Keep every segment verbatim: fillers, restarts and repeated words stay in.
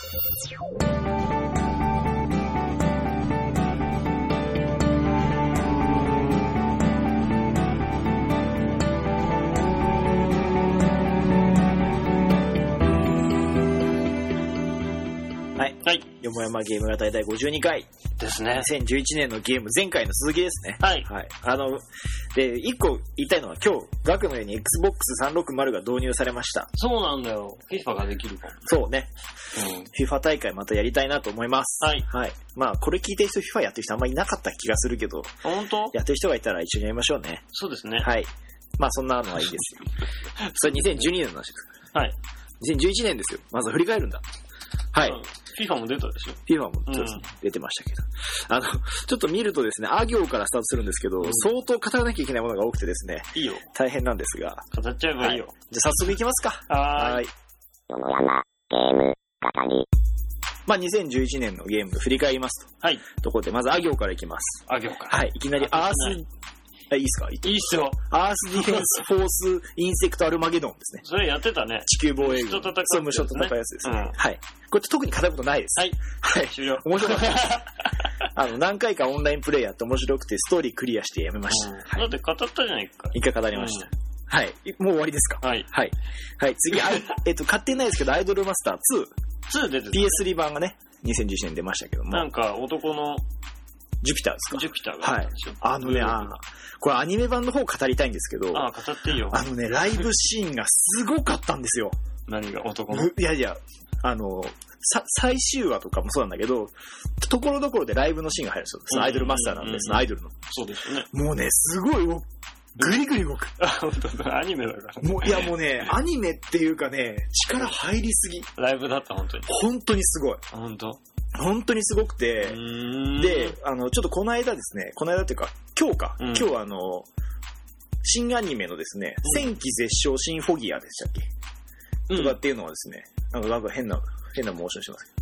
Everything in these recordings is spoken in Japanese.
よもやまゲーム型第ごじゅうにかいですね。 にせんじゅういちねんのゲーム前回の続きですね。 はい。 はい。あの、で、一個言いたいのは今日、ガクのように エックスボックスさんびゃくろくじゅう が導入されました。 そうなんだよ。FIFA ができるかも。 そうね。 うん。 FIFA 大会またやりたいなと思います。 はい。 はい。まあ、これ聞いてる人 FIFA やってる人あんまりいなかった気がするけど。 本当？ やってる人がいたら一緒にやりましょうね。 そうですね。 はい。まあ、そんなのはいいですよ。それにせんじゅうにねんの話です。 はい。 にせんじゅういちねんですよ。まず振り返るんだ。はい。 うん、FIFA も出たでしょ。 FIFA もそうです、ね、うん、出てましたけど。あの、ちょっと見るとですね、あ行からスタートするんですけど、うん、相当語らなきゃいけないものが多くてですね。 いいよ。 大変なんですが。 語っちゃえばいいよ。 はい、じゃあ早速いきますか。 はーい。 よもやまゲーム型に。まあ、にせんじゅういちねんのゲーム振り返りますと。 はい。 ところで、まずあ行からいきます。 あ行から。 はい。いきなりアース、いいっすか？いいっすよ。 アースディフェンスフォースインセクトアルマゲドンですね。 それやってたね。 地球防衛軍。 虫と戦う、ね。 そう、虫と戦うやつですね。うん、はい。これ特に語ることないです。 はい。 はい。 終了。 面白かったです。あの、何回かオンラインプレイやって面白くてストーリークリアしてやめました。うん、はい、 だって語ったじゃないか。 一回語りました。うん、はい。もう終わりですか？ はい。 はい。はい。次、えっと、買ってないですけど、アイドルマスターツー。 ツー出てた。 ピーエススリー 版がね、にせんじゅういちねん出ましたけども。 なんか男のジュピターですか？ ジュピターがあったんでしょ。 はい。あのね、あこれアニメ版の方語りたいんですけど。 ああ、語っていいよ。 あのね、ライブシーンがすごかったんですよ。 何が男の？ いやいや、あの、さ、最終話とかもそうなんだけど、ところどころでライブのシーンが入るんですよ。そのアイドルマスターなんで、そのアイドルの。 そうですね。 もうね、すごい、ぐりぐり動く。 あ、本当だ。アニメだから、ね。 もう、いやもうね、アニメっていうかね、力入りすぎ。 ライブだった、本当に。 本当にすごい。 本当。 本当にすごくて、で、あの、ちょっとこの間ですね、この間っていうか、今日か、うん、今日あの、新アニメのですね、うん、戦記絶唱シンフォギアでしたっけ、うん、とかっていうのはですね、なんかなんか変な、変なモーションしてますけど。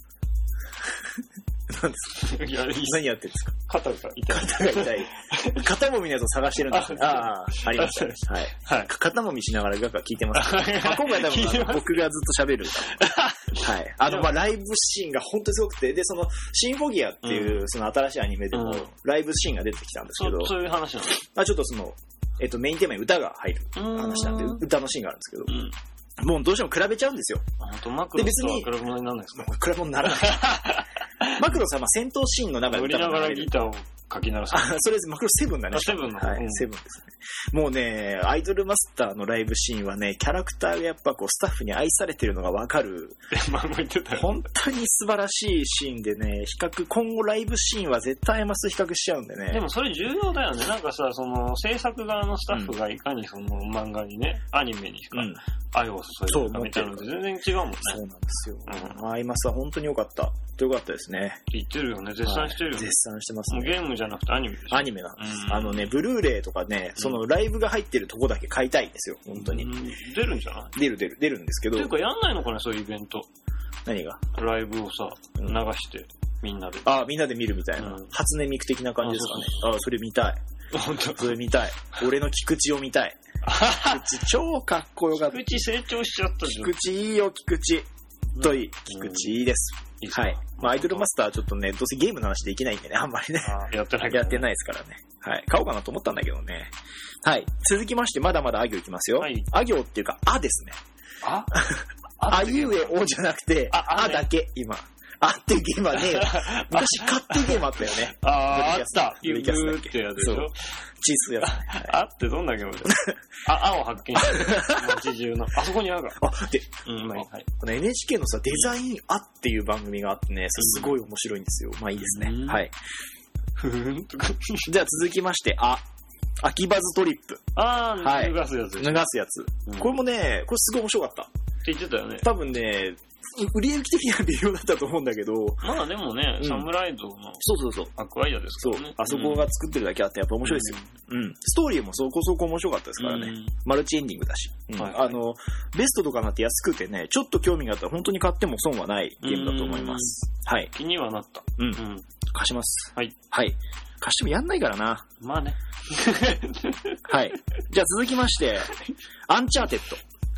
何ですか？いや、何やってるんですか？ 肩が痛い。 肩が痛い。肩もみのやつを探してるんですね。ああ、ありましたね。はい。はい。肩もみしながらガガ聞いてます。まあ、今回多分僕がずっと喋る。はい。あの、まあ、ライブシーンが本当にすごくて、で、その、シンフォギアっていう、その新しいアニメでも、ライブシーンが出てきたんですけど、 そういう話なの？ まあ、ちょっとその、えっと、メインテーマに歌が入る話なんで、歌のシーンがあるんですけど、もうどうしても比べちゃうんですよ。 あとマクロスとは比べ物にならないですか？ 比べ物にならない。マクロスはまあ戦闘シーンの中で歌が流れる。売りながらギターを書き鳴らす。 あ、それマクロスセブンだね。 セブンの。 はい、セブンですね。もうね、アイドルマスターのライブシーンはね、キャラクターがやっぱこうスタッフに愛されてるのがわかる。本当に素晴らしいシーンでね、比較、今後ライブシーンは絶対アイマス比較しちゃうんでね。 でもそれ重要だよね。なんかさ、その制作側のスタッフがいかにその漫画にね、アニメにしか愛を注いでるかみたいなのと全然違うもんね。 そうなんですよ。うん、アイマスは本当に良かった。良かったですね。 言ってるよね。絶賛してるよね。 絶賛してますね。 もうゲームじゃなくてアニメでしょ。 アニメなんです。あのね、ブルーレイとかね、そのライブが入ってるとこだけ買いたいんですよ、本当に。 出るんじゃない？ 出る出る、出るんですけど。 ていうかやんないのかね、そういうイベント。 何が？ ライブをさ、流して、みんなで。 ああ、みんなで見るみたいな。初音ミク的な感じですかね。ああ、それ見たい。本当？それ見たい。俺の菊池を見たい。菊池超かっこよかった。 菊池成長しちゃったじゃん。 菊池いいよ、菊池。といい。菊池いいです。はい。まあ、アイドルマスターはちょっとね、どうせゲームの話できないんでね、あんまりね。 やってない。 やってないですからね。はい。買おうかなと思ったんだけどね。はい。続きまして、まだまだあ行いきますよ。はい。あ行っていうか、あですね。 ああいうえおじゃなくて、あ、あだけ、今。あっていうゲームはね、昔買っていうゲームあったよね。 ああ、あった。 ユーキャスだっけ。 ってやつでしょ。 チースやつ。 あってどんなゲームだよ。あ、あを発見してる。街中の。あそこにあるから。 あ、で、うん、まあ、はい。この エヌエイチケー のさ、デザインあっていう番組があってね、すごい面白いんですよ。まあいいですね。はい。 ふーんとか。 じゃあ続きまして、あ。秋バズトリップ。 ああ、脱がすやつ。 脱がすやつ。これもね、これすごい面白かった。 って言ってたよね。 多分ね、売り行き的には微妙だったと思うんだけど。 まあでもね、うん、サムライドの。 そうそうそう。 アクアイアですからね。 そう。あそこが作ってるだけあってやっぱ面白いですよ。うん。うん、ストーリーもそこそこ面白かったですからね。うん、マルチエンディングだし。うんはいはい、あの、ベストとかなって安くてね、ちょっと興味があったら本当に買っても損はないゲームだと思います。はい。 気にはなった。 うん。うん、貸します。 はい。 はい。貸してもやんないからな。 まあね。 はい。じゃあ続きまして、アンチャーテッド。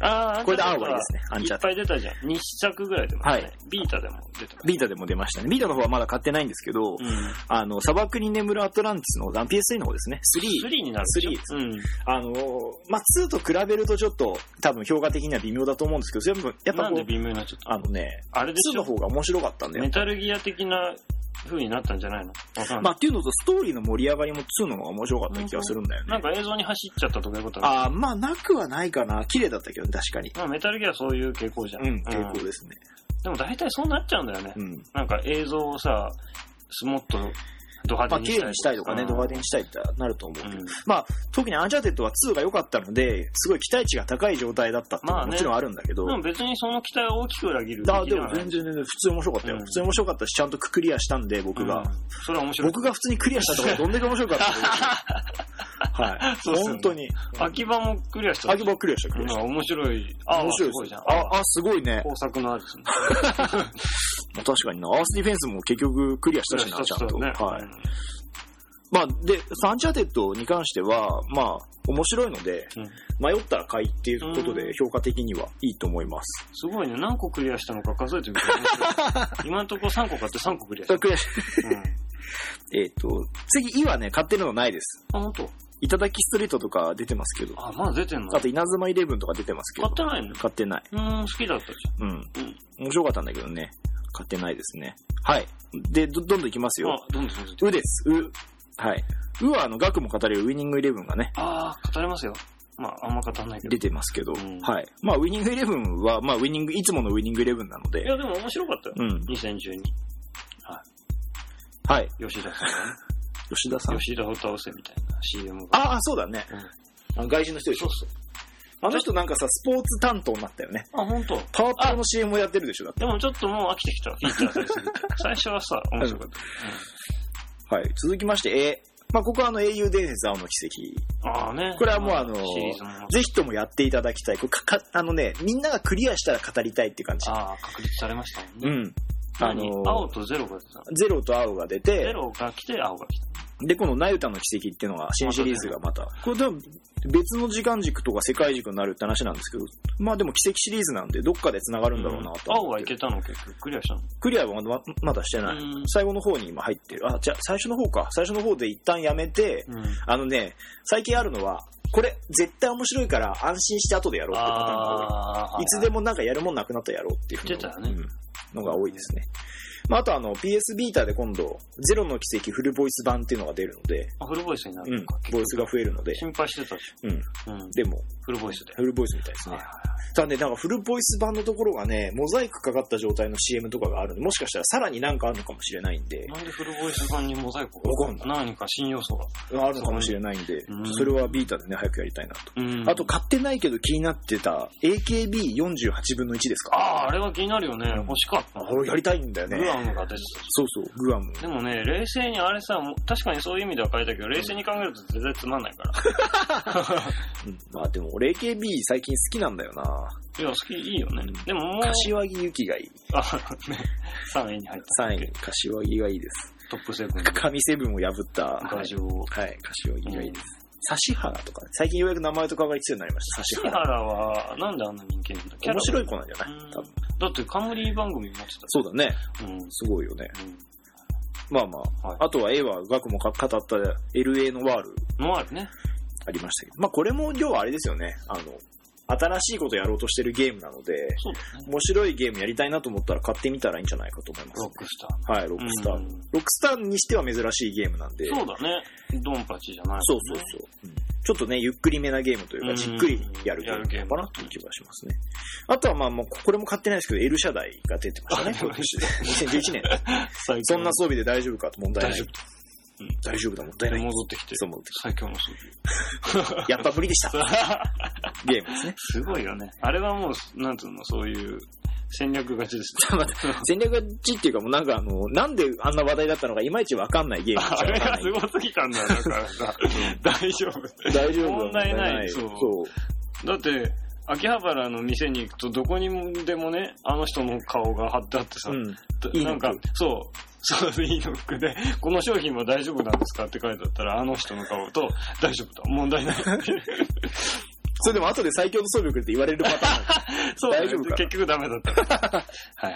ああ、 これで青がいいですね。アンチャーテッド。 いっぱい出たじゃん。にさくぐらい出ましたね。はい、ビータでも出た。 ビータでも出ましたね。ビータの方はまだ買ってないんですけど、うん、あの、砂漠に眠るアトランティスの ピーエススリー の方ですね。スリー。 スリーになる。 スリーです。うん。あの、まあ、ツーと比べるとちょっと、多分評価的には微妙だと思うんですけど、全部、やっぱこう。 なんで微妙になっちゃった？ あのね、 あれでツーの方が面白かったんだよ。 メタルギア的な風になったんじゃないの？わかんない。 まあ、っていうのと、ストーリーの盛り上がりもツーの方が面白かった気がするんだよね。 なんか映像に走っちゃったとかいうことはああ、まあ、なくはないかな。綺麗だったけど、ね、確かに。 まあ、メタルギアはそういう傾向じゃん。 うん、傾向ですね。 でも大体そうなっちゃうんだよね。うん、なんか映像をさ、もっとド派手にしたい。 まあ、綺麗にしたいとかね、ド派手にしたいってなると思うけど。うん、まあ、特にアンチャーテッドはツーが良かったので、すごい期待値が高い状態だったっていうのはもちろんあるんだけど。 まあね、でも別にその期待を大きく裏切る。 あ、でも全然全然普通面白かったよ。うん、普通面白かったし、ちゃんとクリアしたんで、僕が。うん、 それは面白い。 僕が普通にクリアしたところどんだけ面白かったか。はい。そう、ね、本当に。 秋葉もクリアした。 秋葉クリアした、クリアした。 面白い。あ、 面白いです。あ、あ、すごいね。 工作のあるですね。 確かにな。アースディフェンスも結局クリアしたしな、ちゃんと。ね、はい。まあ、で、アンチャーテッドに関しては、まあ、面白いので、うん、迷ったら買いっていうことで評価的にはいいと思います。 すごいね。何個クリアしたのか数えてみて面白い。今のところさんこ買ってさんこクリアした。 クリアした。うん、えっと、次、イはね、買ってるのないです。 あ、本当？ いただきストリートとか出てますけど。 あ、まだ出てんの？ あと、稲妻イレブンとか出てますけど。 買ってないの？ 買ってない。 うーん、好きだったじゃん。うん。うん。面白かったんだけどね。買ってないですね。はい。で、ど、どんどんいきますよ。 あ、どんどんどんどん。 うです。う。はい。ウはあの、額も語れるウィニングイレブンがね。 ああ、語れますよ。まあ、あんま語らないけど。 出てますけど、うん、はい。まあ、ウィニングイレブンは、まあ、ウィニング、いつものウィニングイレブンなので。 いや、でも面白かったよ。うん。にせんじゅうに。 はい。はい。 吉田さんがね。 吉田さん吉田を倒せみたいな シーエムが。ああ、そうだね。うん。あの外人の人でしょ。そうそう。あの人なんかさ、スポーツ担当になったよね。 あ、ほんと。 パワープロの シーエム をやってるでしょ、だって。 でもちょっともう飽きてきた。フィーチャーされすぎて。最初はさ、面白かった。 うん、はい。続きまして、えー、まあ、ここはあの、英雄伝説青の奇跡。 ああね。 これはもうあの、ぜひともやっていただきたい。これかか、あのね、みんながクリアしたら語りたいっていう感じ。 ああ、確立されましたもんね。 うん。 あのー、青とゼロが出た。 ゼロと青が出て、 ゼロが来て青が来た。 で、このナユタの奇跡っていうのが、新シリーズがまた、これ多分別の時間軸とか世界軸になるって話なんですけど、まあでも奇跡シリーズなんで、どっかで繋がるんだろうなと、うん。 青はいけたの結局、クリアしたの？ クリアはまだ、まだしてない。最後の方に今入ってる。あ、じゃあ最初の方か。最初の方で一旦やめて、うん、あのね、最近あるのは、これ絶対面白いから安心して後でやろうってパターンが多い。いつでもなんかやるもんなくなったらやろうっていう言ってたよね、 うん、のが多いですね。まあ、あとあの ピーエス ビータで今度ゼロの奇跡フルボイス版っていうのが出るので、 あ、フルボイスになるのか、 うん、ボイスが増えるので心配してたし、 うん、うん、でもフルボイスでフルボイスみたいですね。ただね、なんかフルボイス版のところがね、モザイクかかった状態の シーエム とかがあるんで、もしかしたらさらになんかあるのかもしれないんで。 なんでフルボイス版にモザイクがわかんない。 何か新要素があるのかもしれないんで、それはビータでね、早くやりたいなと。あと買ってないけど気になってた エーケービーよんじゅうはちぶんのいちですか。 ああ、あれは気になるよね。欲しかった。 俺やりたいんだよね。 グアムが出てた。 そうそう、グアム。 でもね、冷静にあれさ、確かにそういう意味では変えたけど、冷静に考えると全然つまんないから。 うん、まあでも俺 エーケービー 最近好きなんだよな。 いや、好き、いいよね。でももう。 柏木由紀がいい。 あ、ね。さんいに入った。 さんい、柏木がいいです。 トップセブン。 神セブンを破った。 ガジョウ。 はい、柏木がいいです。指原とか、ね、最近ようやく名前とかが必要になりました。 指原は、なんであんな人気なんだっけ？ 面白い子なんじゃない？多分。 だって冠番組になってた。 そうだね。うん。すごいよね。うん、まあまあ、はい、あとは A はガクも語った エルエー のワール。 のワールね。 ありましたけど。まあこれも要はあれですよね。あの、新しいことやろうとしてるゲームなので、 そうだね、 面白いゲームやりたいなと思ったら買ってみたらいいんじゃないかと思います、ね。 ロックスター。 はい、ロックスター。ロックスターにしては珍しいゲームなんで。 そうだね。ドンパチじゃない、ね。 そうそうそう、うん。ちょっとね、ゆっくりめなゲームというか、じっくりやるゲームかなという気がしますね。あとはまあ、もうこれも買ってないですけど、エルシャダイが出てましたね。にせんじゅういちねん。そんな装備で大丈夫かと問題ない。大丈夫。うん、大丈夫だ、もったいない。 戻ってきて。 そう、戻ってきて。 最強の装備。 やっぱ無理でした。ゲームですね。 すごいよね。あれはもう、なんていうの、そういう戦略勝ちですね。戦略勝ちっていうかもうなんかあの、なんであんな話題だったのかいまいちわかんないゲーム。 あれがすごすぎたんだよ、だからさ。大丈夫。 大丈夫。 問題ない。そう。 そう。 だって、秋葉原の店に行くとどこにでもね、あの人の顔が貼ってあってさ、うん、なんか、そう、そう、いいの服で、この商品は大丈夫なんですかって書いてあったら、あの人の顔と、大丈夫だ、問題ないってそれでも後で最強の装備をくれって言われるパターン。 そう、大丈夫か。結局ダメだった。はいはい。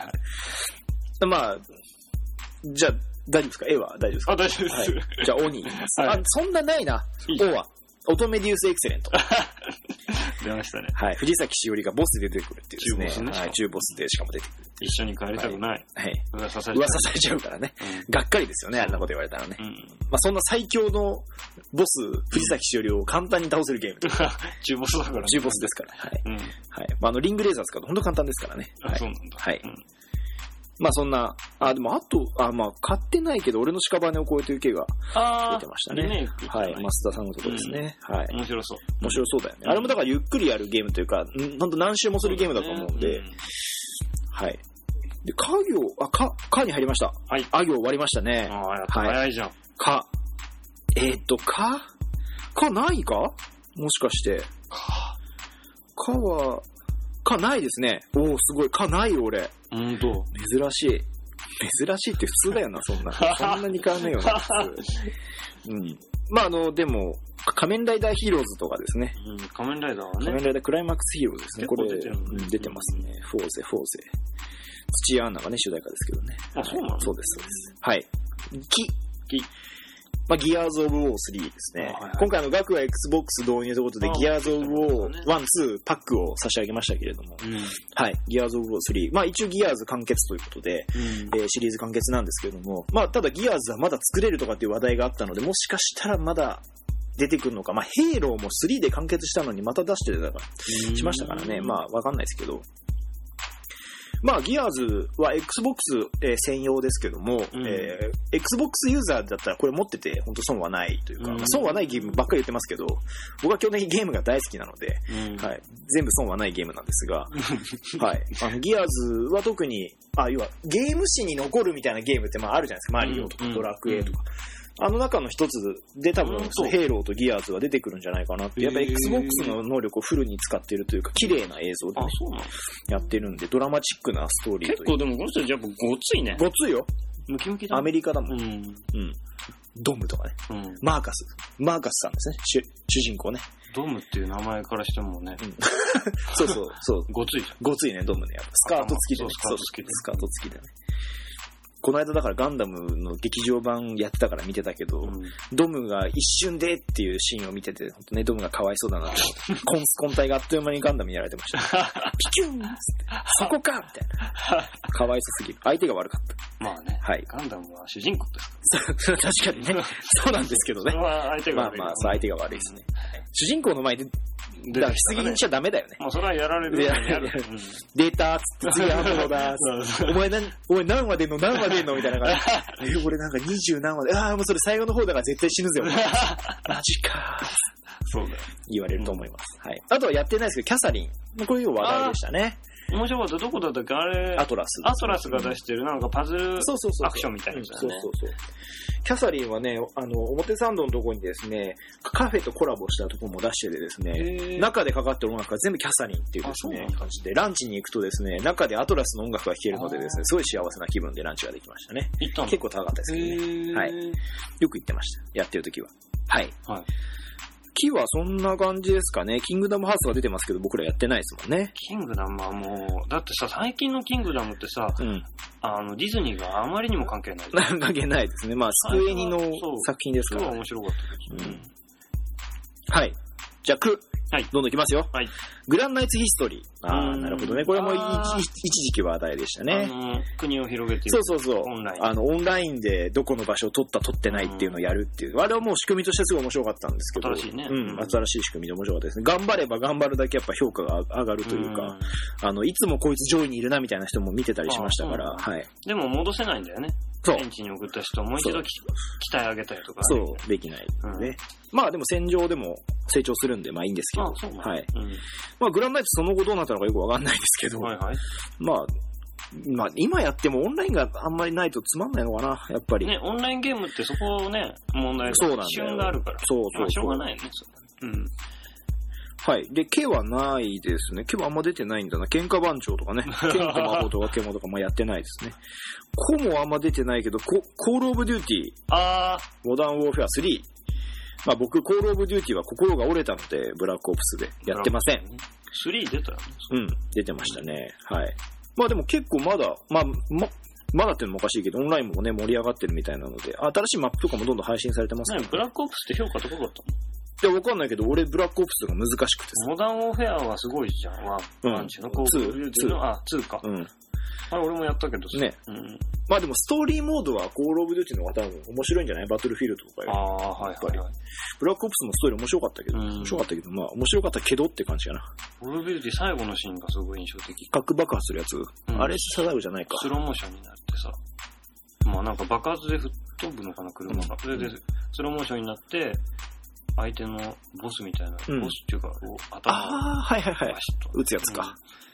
まあ、じゃあ、大丈夫ですか？絵は大丈夫ですか？ あ、大丈夫です。 はい、じゃあ、Oに言います。はい、あ、そんなないな。O は、オトメディウスエクセレント。 出ましたね。 はい。藤崎しおりがボスで出てくるっていうですね。中ボスね。はい。中ボスでしかも出てくる。 一緒に帰りたくない。 はい。 噂されちゃう。 噂されちゃうからね。うん、がっかりですよね、あんなこと言われたらね。うん、まあそんな最強のボス、藤崎しおりを簡単に倒せるゲーム。 中ボスだからね。 中ボスですから。はい。うん、はい。まああの、リングレーザー使うと本当簡単ですからね。 あ、はい、そうなんだ。 はい。うんまあそんな、あ、でもあと、あ、まあ買ってないけど、俺の屍を越えて受けが出てましたね。はい。増田さんのとこですね。うん、はい。 面白そう。 面白そうだよね。うん、あれもだからゆっくりやるゲームというか、ほんと何周もするゲームだと思うんで、うん、はい。で、家業、あ、か、かに入りました。 はい。 あ行終わりましたね。 ああ、やっぱ早いじゃん。 か。えー、っと、かかないかもしかして。か。かは、かないですね。おー、すごい。かないよ、俺。 ほんと。 珍しい。珍しいって普通だよな、そんな。そんなに変わんないよな、普通。うん。まあ、あの、でも、仮面ライダーヒーローズとかですね。 うん、仮面ライダーはね。 仮面ライダークライマックスヒーローズですね。これ、 出てる、 うん、出てますね。フォーゼ、フォーゼ。土屋アンナがね、主題歌ですけどね。 あ、そうなの？ そうです、そうです。はい。キ。キ。まあ、ギアーズ・オブ・ウォースリーですね。はいはい、今回の額は Xbox 導入ということで、ギアーズ・オブ・ウォーワン、ツーパックを差し上げましたけれども、うん、はい、ギアーズ・オブ・ウォースリー。まあ、一応ギアーズ完結ということで、うんえー、シリーズ完結なんですけれども、まあ、ただギアーズはまだ作れるとかっていう話題があったので、もしかしたらまだ出てくるのか、まあ、ヘイローもスリーで完結したのにまた出してたからしましたからね、まあ、わかんないですけど、まあ、ギアーズは Xbox、えー、専用ですけども、うんえー、Xbox ユーザーだったらこれ持ってて本当損はないというか、うんまあ、損はないゲームばっかり言ってますけど、僕は基本的にゲームが大好きなので、うんはい、全部損はないゲームなんですが、はい、あのギアーズは特に、あ、要はゲーム史に残るみたいなゲームってまああるじゃないですか、マリオとかドラクエとか。うんあの中の一つで多分、ヘイローとギアーズは出てくるんじゃないかなって。やっぱ Xbox の能力をフルに使ってるというか、綺麗な映像で、ね、やってるんで、ドラマチックなストーリーという。 結構でもこの人やっぱごついね。 ごついよ。 ムキムキだ。 アメリカだもん。 うん。 うん。ドムとかね。うん。マーカス。マーカスさんですね。主、主人公ね。 ドムっていう名前からしてもね。うん、 そうそう、そう。 ごついじゃん。 ごついね、ドムね。やっぱスカート付きでね。 スカート付きで。 スカート付きでね。この間だからガンダムの劇場版やってたから見てたけど、うん、ドムが一瞬でっていうシーンを見てて、本当ね、ドムがかわいそうだなと。コンスコン体があっという間にガンダムにやられてました。ピキューンってそこかみたいな。かわいそすぎる。相手が悪かった。 まあね。はい。ガンダムは主人公ですから。確かにね。そうなんですけどね。 それは相手が悪い。 まあまあ、相手が悪いですね。主人公の前で、だから、失儀にしちゃダメだよね。 もうそれはやられるようにやる。 データーっつって次アップローダー。お前何、お前何話出んの何話出んのみたいな感じ。え、俺なんか二十何話で、ああ、もうそれ最後の方だから絶対死ぬぜよ。マジかー。 そうだよ。 言われると思います。はい。あとはやってないですけど、キャサリン。こういう話題でしたね。 面白かった。どこだったっけあれ。 アトラス。 アトラスが出してるなんかパズルアクションみたいなやつだね。そうそうそう。 キャサリンはね、あの、表参道のところにですね、カフェとコラボしたところも出しててですね、中でかかってる音楽が全部キャサリンっていうですね、感じで、ランチに行くとですね、中でアトラスの音楽が聴けるのでですね、すごい幸せな気分でランチができましたね。 行ったの？ 結構高かったですけどね。はい。よく行ってました。やってる時は。はい。はい。木はそんな感じですかね。キングダムハーツが出てますけど、僕らやってないですもんね。 キングダムはもう、だってさ、最近のキングダムってさ、うん、あの、ディズニーがあまりにも関係ない。 関係ないですね。まあ、スクエニの作品ですから、ね。 すごい面白かったです、ね。 うん。はい。じゃあ、く。はい。どんどんいきますよ。 はい。 グランナイツヒストリー。ああ、なるほどね。これも一時期話題でしたね。 あの、国を広げている。そうそうそう。オンライン。あの、オンラインでどこの場所を取った取ってないっていうのをやるっていう。あれはもう仕組みとしてすごい面白かったんですけど。 新しいね。 うん。新しい仕組みで面白かったですね。頑張れば頑張るだけやっぱ評価が上がるというか、あの、いつもこいつ上位にいるなみたいな人も見てたりしましたから、はい。 でも戻せないんだよね。そう。現地に送った人をもう一度鍛え上げたりとか、 ね。そう、できない、ね。うん、まあでも戦場でも成長するんで、まあいいんですけど。 あそうはい。 うん、 まあグランナイツその後どうなったのかよくわかんないですけど。 はいはい。 まあ、まあ今やってもオンラインがあんまりないとつまんないのかな、やっぱり。 ね、オンラインゲームってそこをね、問題が。 そうなんだよ。 旬があるから。 そうそうそう。まあ、 しょうがないよね。うん。 はい。で、K はないですね。K はあんま出てないんだな。喧嘩番長とかね。剣と魔法とか獣とかもやってないですね。コもあんま出てないけど、コ、コールオブデューティー。 あー。 モダンウォーフェアスリー。 まあ僕、コールオブデューティーは心が折れたので、ブラックオプスでやってません。 スリー出たよね。 うん、出てましたね。はい。まあでも結構まだ、まあ、ま、まだっていうのもおかしいけど、オンラインもね、盛り上がってるみたいなので、新しいマップとかもどんどん配信されてますね。 何ブラックオプスって評価高かったの？ いや、わかんないけど、俺、ブラックオプスが難しくてさ。 モダンウォーフェアはすごいじゃん。ワン、ワンチのコールオブデューティーの、あ、ツーか。うん。あれ、俺もやったけどさ。ね。うん。 まあでも、ストーリーモードはコールオブデューティーの方が多分面白いんじゃない？バトルフィールドとかよ。 ああ、はいはいはい。 ブラックオプスもストーリー面白かったけど、面白かったけど、まあ、面白かったけどって感じかな。 コールオブデューティー最後のシーンがすごい印象的。 核爆発するやつ、うん、あれ、サダウじゃないか。 スローモーションになってさ。まあなんか爆発で吹っ飛ぶのかな、車が。それで、スローモーションになって、相手のボスみたいな、うん、ボスっていうか、頭を、 ああ、はいはいはい。撃つやつか。うん、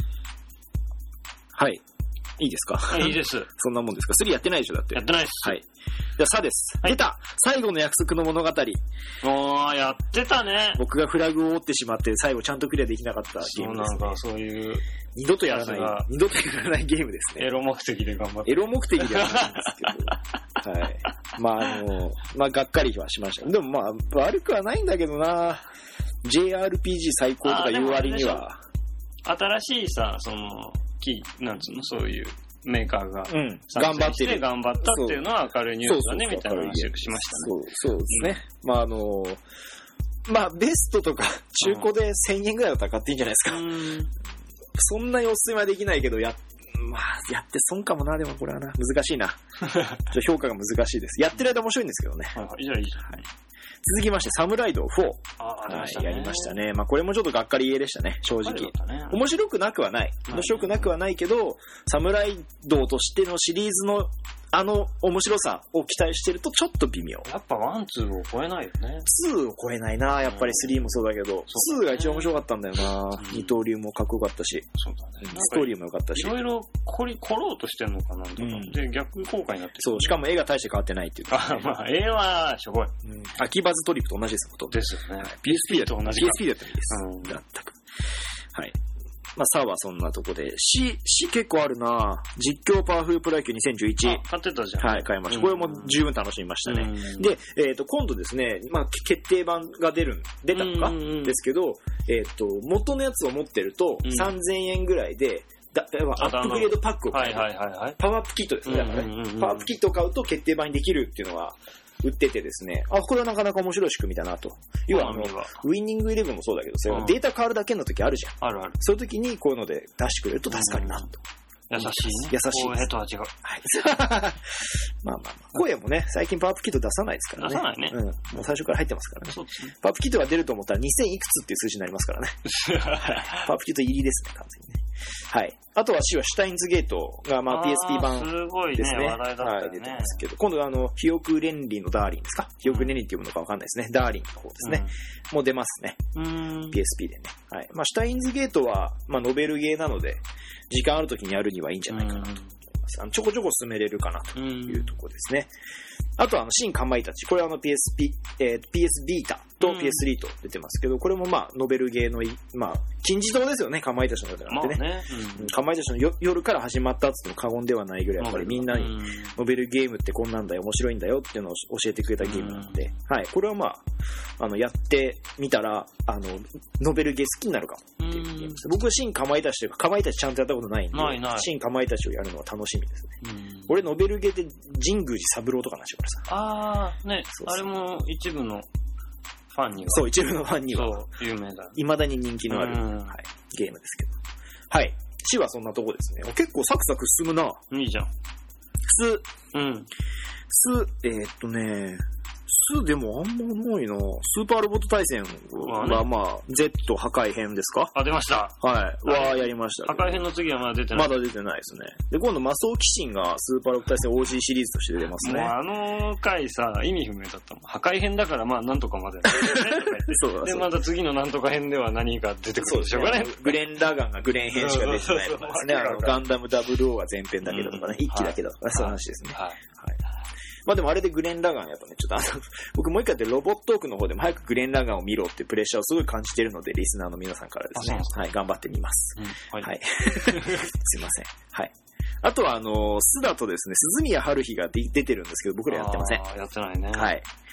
はい。いいですか？ いいです。 そんなもんですか？スリーやってないでしょだって。 やってないです。 はい。じゃあ、さです。はい、出た最後の約束の物語。 おー、やってたね。 僕がフラグを折ってしまって、最後ちゃんとクリアできなかったゲームですね。 そうなんか、そういう。 二度とやらない、二度とやらないゲームですね。 エロ目的で頑張って。 エロ目的でやらないんですけど。はい。まあ、あの、まあ、がっかりはしました。でもまあ、悪くはないんだけどな。ジェイアールピージー 最高とか言う割には。 新しいさ、その、キー、なんつうの、そういうメーカーが、 うん、頑張ってる。 頑張ったっていうのは明るいニュースだね、みたいな話をしましたね。 そう、そうですね。うん、まあ、あの、まあ、ベストとか中古でせんえんぐらいだったら買っていいんじゃないですか。うん、そんなにおすすめはできないけど、や、まあ、やって損かもな、でもこれはな。難しいな。ちょっと評価が難しいです。やってる間面白いんですけどね。 はい、じゃあいいじゃん。はい、 続きまして、サムライドフォー。 ああ、 はい、やりましたね。まあこれもちょっとがっかり家でしたね、正直。ね、面白くなくはない。面白くなくはないけど、サムライドとしてのシリーズのあの面白さを期待してるとちょっと微妙。 やっぱワン、ツーを超えないよね。 ツーを超えないな、やっぱりスリーもそうだけど、うん、ツーが一番面白かったんだよな。うん、二刀流もかっこよかったし、 そうだね、 ストーリーも良かったし。 いろいろ凝り、凝ろうとしてんのかなとか、うん、で、逆効果になってる、ね。 そう、しかも絵が大して変わってないっていう、ね。 あ、まあ、絵はしょぼい。 うん。秋バズトリップと同じです、ほとんど。 ですよね。 ピーエスピー だと同じ。ピーエスピー だったらいいです。うん。全く。はい。まあ、さはそんなとこで。C、C 結構あるな。実況パワフルプロ野球にせんじゅういち。 買ってたじゃん。 はい、買いました。これも十分楽しみましたね。で、えっと、今度ですね、まあ、決定版が出る、出たのかですけど、えっと、元のやつを持ってるとさんぜんえんぐらいで、だアップグレードパックを買う。 はいはいはいはい。 パワーアップキットですね。だからね。パワーアップキットを買うと決定版にできるっていうのは、売っててですね、あ、これはなかなか面白い仕組みだなと。要はあの、ウィニングイレブンもそうだけど、それはデータ変わるだけの時あるじゃん。 あるある。 そういう時にこういうので出してくれると助かるなと。 優しいね。 優しい。 声とは違う。 はい。まあまあまあ。声もね、最近パワーアップキット出さないですからね。 出さないね。 うん。もう最初から入ってますからね。 そうですね。 パワーアップキットが出ると思ったらにせんいくつっていう数字になりますからね。パワーアップキット入りですね、完全にね。はい。あとは C はシュタインズゲートが、まあ ピーエスピー 版ですね。 すごいね、話題だったね。はい、 出てますけど。今度あの、ヒオクレンリのダーリンですか？ヒオクレンリっていうのかわかんないですね。ダーリンの方ですね。うん、もう出ますね。 うん。 ピーエスピー でね。はい。まあシュタインズゲートは、まあノベルゲーなので、時間ある時にやるにはいいんじゃないかなと思います。あのちょこちょこ進めれるかなというところですね。あとはあの、新かまいたち。これはあの ピーエスピー、えー、ピーエス ビータと ピーエススリー と出てますけど、これもまあ、ノベルゲーの、まあ、金字塔ですよね、かまいたちの中でなんてね。 まあね、 うん、かまいたちのよ夜から始まったって言っても過言ではないぐらい、やっぱりみんなに、ノベルゲームってこんなんだよ、面白いんだよっていうのを教えてくれたゲームなんで、はい。これはまあ、あの、やってみたら、あの、ノベルゲー好きになるかもっていうゲームです。僕は新かまいたちというか、かまいたちちゃんとやったことないんで、 ないない新かまいたちをやるのは楽しみですね。俺、ノベルゲーで神宮寺三郎とかなしからさ。 ああ、ね、そうそう、あれも一部のファンには。 そう、一部のファンには。 そう、有名だ。 未だに人気のある、はい、ゲームですけど。はい。地はそんなとこですね。結構サクサク進むな。 いいじゃん。 す。 うん。 す、えー、っとね、すでもあんまないな。スーパーロボット対戦はまあ、Z 破壊編ですか？ あ、出ました。 はい。はやりました。 破壊編の次はまだ出てない。 まだ出てないですね。で、今度、マソオキシンがスーパーロボット対戦 オージー シリーズとして出ますね。 もうあの回さ、意味不明だったもん。破壊編だからまあ、なんとかまで。そうだ。で、まだ次のなんとか編では何か出てくるでしょうかね。 グレン・ラガンがグレン編しか出てないとかですね。あの、ガンダム ダブルオー は前編だけだとかね。一期だけだとか、そういう話ですね。はい。まあでもあれでグレン・ラガンやっぱね、ちょっとあの、僕もう一回やってロボットトークの方でも早くグレン・ラガンを見ろってプレッシャーをすごい感じてるので、リスナーの皆さんからですね。はい、頑張ってみます。うん、はい。はい、すいません。はい。あとはあの、スダとですね、鈴宮春日が出てるんですけど、僕らやってません。 ああ、やってないね。 はい。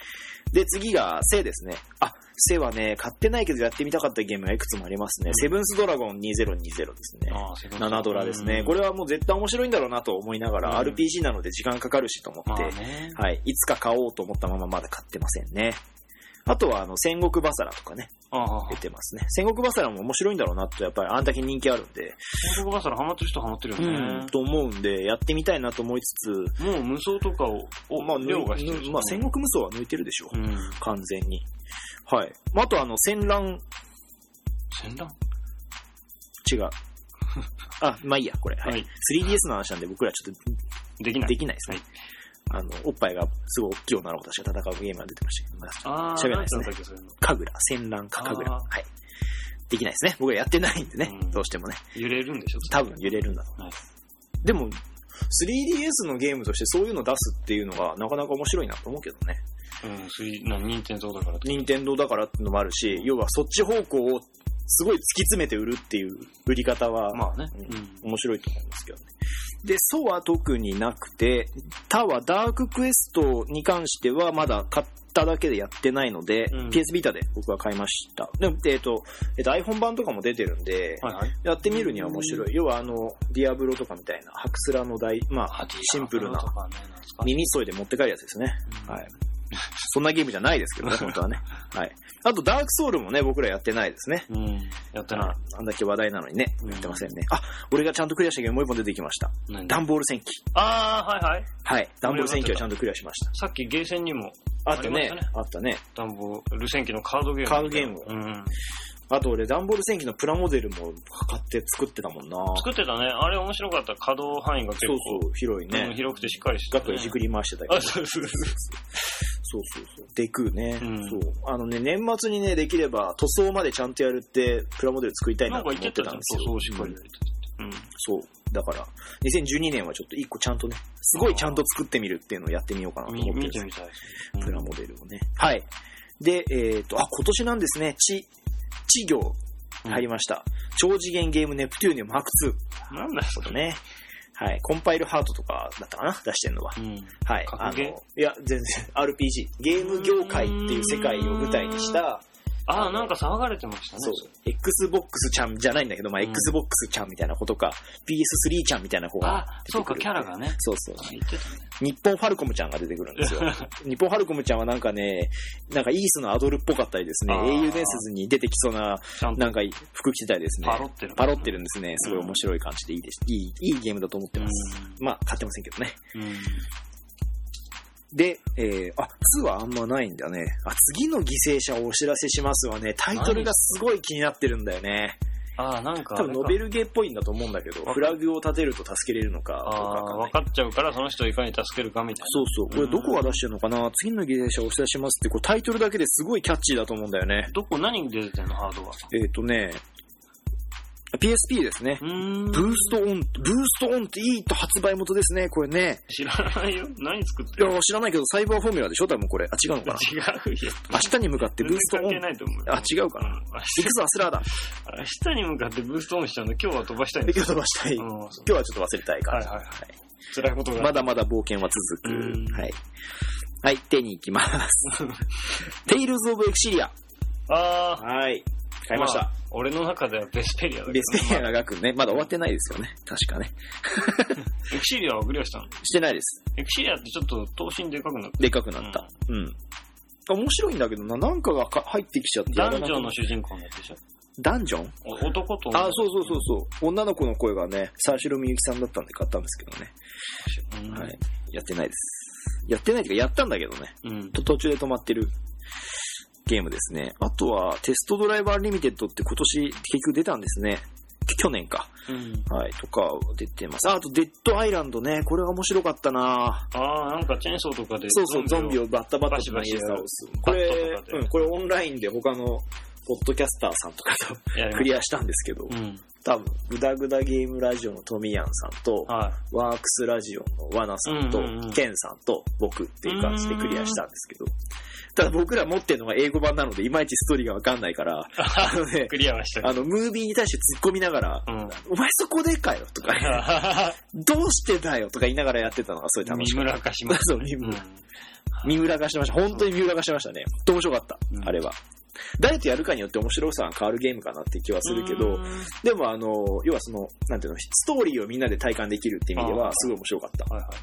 で、次が、セですね。あ、セはね、買ってないけどやってみたかったゲームがいくつもありますね。うん、セブンスドラゴンにせんにじゅうですね。あー、ななドラですね。これはもう絶対面白いんだろうなと思いながら、うん、アールピージー なので時間かかるしと思って、はい。いつか買おうと思ったまままだ買ってませんね。あとは、あの、戦国バサラとかね。出てますね。戦国バサラも面白いんだろうなと、やっぱりあんだけ人気あるんで。 戦国バサラハマってる人ハマってるよね。 うん、と思うんで、やってみたいなと思いつつ。 もう無双とかを、をまあ、 凌駕してる。 まあ、戦国無双は抜いてるでしょう。うん、完全に。はい。あと、あの、戦乱。 戦乱違う。あ、まあいいや、これ。はい。はい、スリーディーエス の話なんで僕らちょっと、できない。できないですね。はい、あの、おっぱいがすごい大きい女の子たちが戦うゲームが出てましたけど、まあ、喋らないですね。神楽、戦乱か神楽。はい。できないですね。僕らやってないんでね、うん、どうしてもね。 揺れるんでしょ多分揺れるんだと思います。はい、でも、スリーディーエス のゲームとしてそういうの出すっていうのがなかなか面白いなと思うけどね。 うん、スリー、な、任天堂だから任天堂だからってのもあるし、要はそっち方向をすごい突き詰めて売るっていう売り方は、 まあね、 うん、面白いと思いますけどね。で、ソは特になくて、タはダーククエストに関してはまだ買っただけでやってないので、うん、ピーエス ビータで僕は買いました。でも、えっと、えっと、iPhone 版とかも出てるんで、はいはい、やってみるには面白い。要はあの、ディアブロとかみたいな、ハクスラの大、まあ、シンプルな、耳添えで持って帰るやつですね。うん、はい。そんなゲームじゃないですけどね、本当はね。はい。あと、ダークソウルもね、僕らやってないですね。 うん。やってない。 あんだけ話題なのにね、やってませんね。あ、俺がちゃんとクリアしたゲームもう一本出てきました。ダンボール戦記。 あー、はいはい。 はい。ダンボール戦記はちゃんとクリアしました。 さっきゲーセンにもあったね。あったね。 ダンボール戦記のカードゲーム。 カードゲーム。うん。あと俺、ダンボール戦記のプラモデルも買って作ってたもんな。作ってたね。あれ面白かった。可動範囲が結構。 そうそう、広いね。 うん、広くてしっかりしてた、 ね。ガッといじくり回してたけど。 あ、そうそうそう。 そうそうそう。デクね、うん。そう。あのね、年末にね、できれば塗装までちゃんとやるって、プラモデル作りたいなと思ってたんですよ。 塗装しっかりやりたい。うん。そう。だから、にせんじゅうにねんはちょっと一個ちゃんとね、すごいちゃんと作ってみるっていうのをやってみようかなと思ってます。 見てみたい。 うん、プラモデルをね。はい。で、えっと、あ、今年なんですね。地、地行入りました。うん、超次元ゲームネプテューニウムマークツー。 なんだそれね。はい。コンパイルハートとかだったかな出してんのは。うん、はい。あの、いや、全然 アールピージー。ゲーム業界っていう世界を舞台にした、 ああ、なんか騒がれてましたね。 そう。Xbox ちゃんじゃないんだけど、まあ、うん、Xbox ちゃんみたいな子とか、ピーエススリー ちゃんみたいな子が。 あ、そうか、キャラがね。 そうそう。 言ってたね。 日本ファルコムちゃんが出てくるんですよ。日本ファルコムちゃんはなんかね、なんかイースのアドルっぽかったりですね、英雄伝説に出てきそうな、なんか服着てたりですね。 パロってる。 パロってるんですね。すごい面白い感じでいいです。いい、いいゲームだと思ってます。うん、まあ、買ってませんけどね。うんで、えー、あ、ツーはあんまないんだね。あ、次の犠牲者をお知らせしますはね、タイトルがすごい気になってるんだよね。 ああ、なんか。 多分ノベルゲーっぽいんだと思うんだけど、フラグを立てると助けれるのかどうかわかんない。分かっちゃうから、その人をいかに助けるかみたいな。 そうそう。これどこが出してるのかな、次の犠牲者をお知らせしますって、これタイトルだけですごいキャッチーだと思うんだよね。 どこ、何に出てんのハードは。 えっとね、ピーエスピー ですね。ブーストオン、ブーストオンっていいと発売元ですね、これね。 知らないよ。何作ってる？ いや、知らないけど、サイバーフォーミュラでしょ多分これ。あ、違うのかな違うよ。 明日に向かってブーストオン。 関係ないと思う。 あ、違うかな。うん、いくつアスラーだ。 明日に向かってブーストオンしちゃうの、今日は飛ばしたいんです今日飛ばしたい。今日はちょっと忘れたいから。 はいはいはい。辛いことが。 まだまだ冒険は続く。はい。はい、手に行きます。テイルズ・オブ・エクシリア。 あー。 はい。買いました、まあ。 俺の中ではベスペリアだけど、 ベスペリアが学ね。まだ終わってないですよね。確かね。 エクシリアはクリアしたの？ してないです。 エクシリアってちょっと頭身でかくなった。 でかくなった。うん。うん、面白いんだけどな。なんかがか入ってきちゃって。 ダンジョンの主人公のやつでしょ？ ダンジョン？ 男と女。 あ、そうそうそうそう。女の子の声がね、沢城みゆきさんだったんで買ったんですけどね。うん、はい。やってないです。やってないっていうか、やったんだけどね。うん。と途中で止まってる。ゲームですね。あとは、テストドライバーリミテッドって今年結局出たんですね。去年か。うん、はい。とか出てます。あと、デッドアイランドね。これが面白かったなああ、なんかチェーンソーとかで。 そうそう、ゾンビをバッタバッタと投げ倒す。これ、うん、これオンラインで他のポッドキャスターさんとかとクリアしたんですけど、うん、多分グダグダゲームラジオのトミヤンさんと、はい、ワークスラジオのワナさんと、うんうんうん、ケンさんと僕っていう感じでクリアしたんですけど、ただ僕ら持ってるのが英語版なのでいまいちストーリーがわかんないからあの、ね、 クリアはしたあのムービーに対して突っ込みながら、うん、お前そこでかよとか、ね、どうしてだよとか言いながらやってたのがすごい楽しかった。 三村化しました、ね、 三村、うん、三村化してました。本当に三村化してましたね。面白かった、うん、あれは。誰とやるかによって面白さが変わるゲームかなって気はするけど、でもあの要はそのなんていうのストーリーをみんなで体感できるっていう意味ではすごい面白かった。はいはい、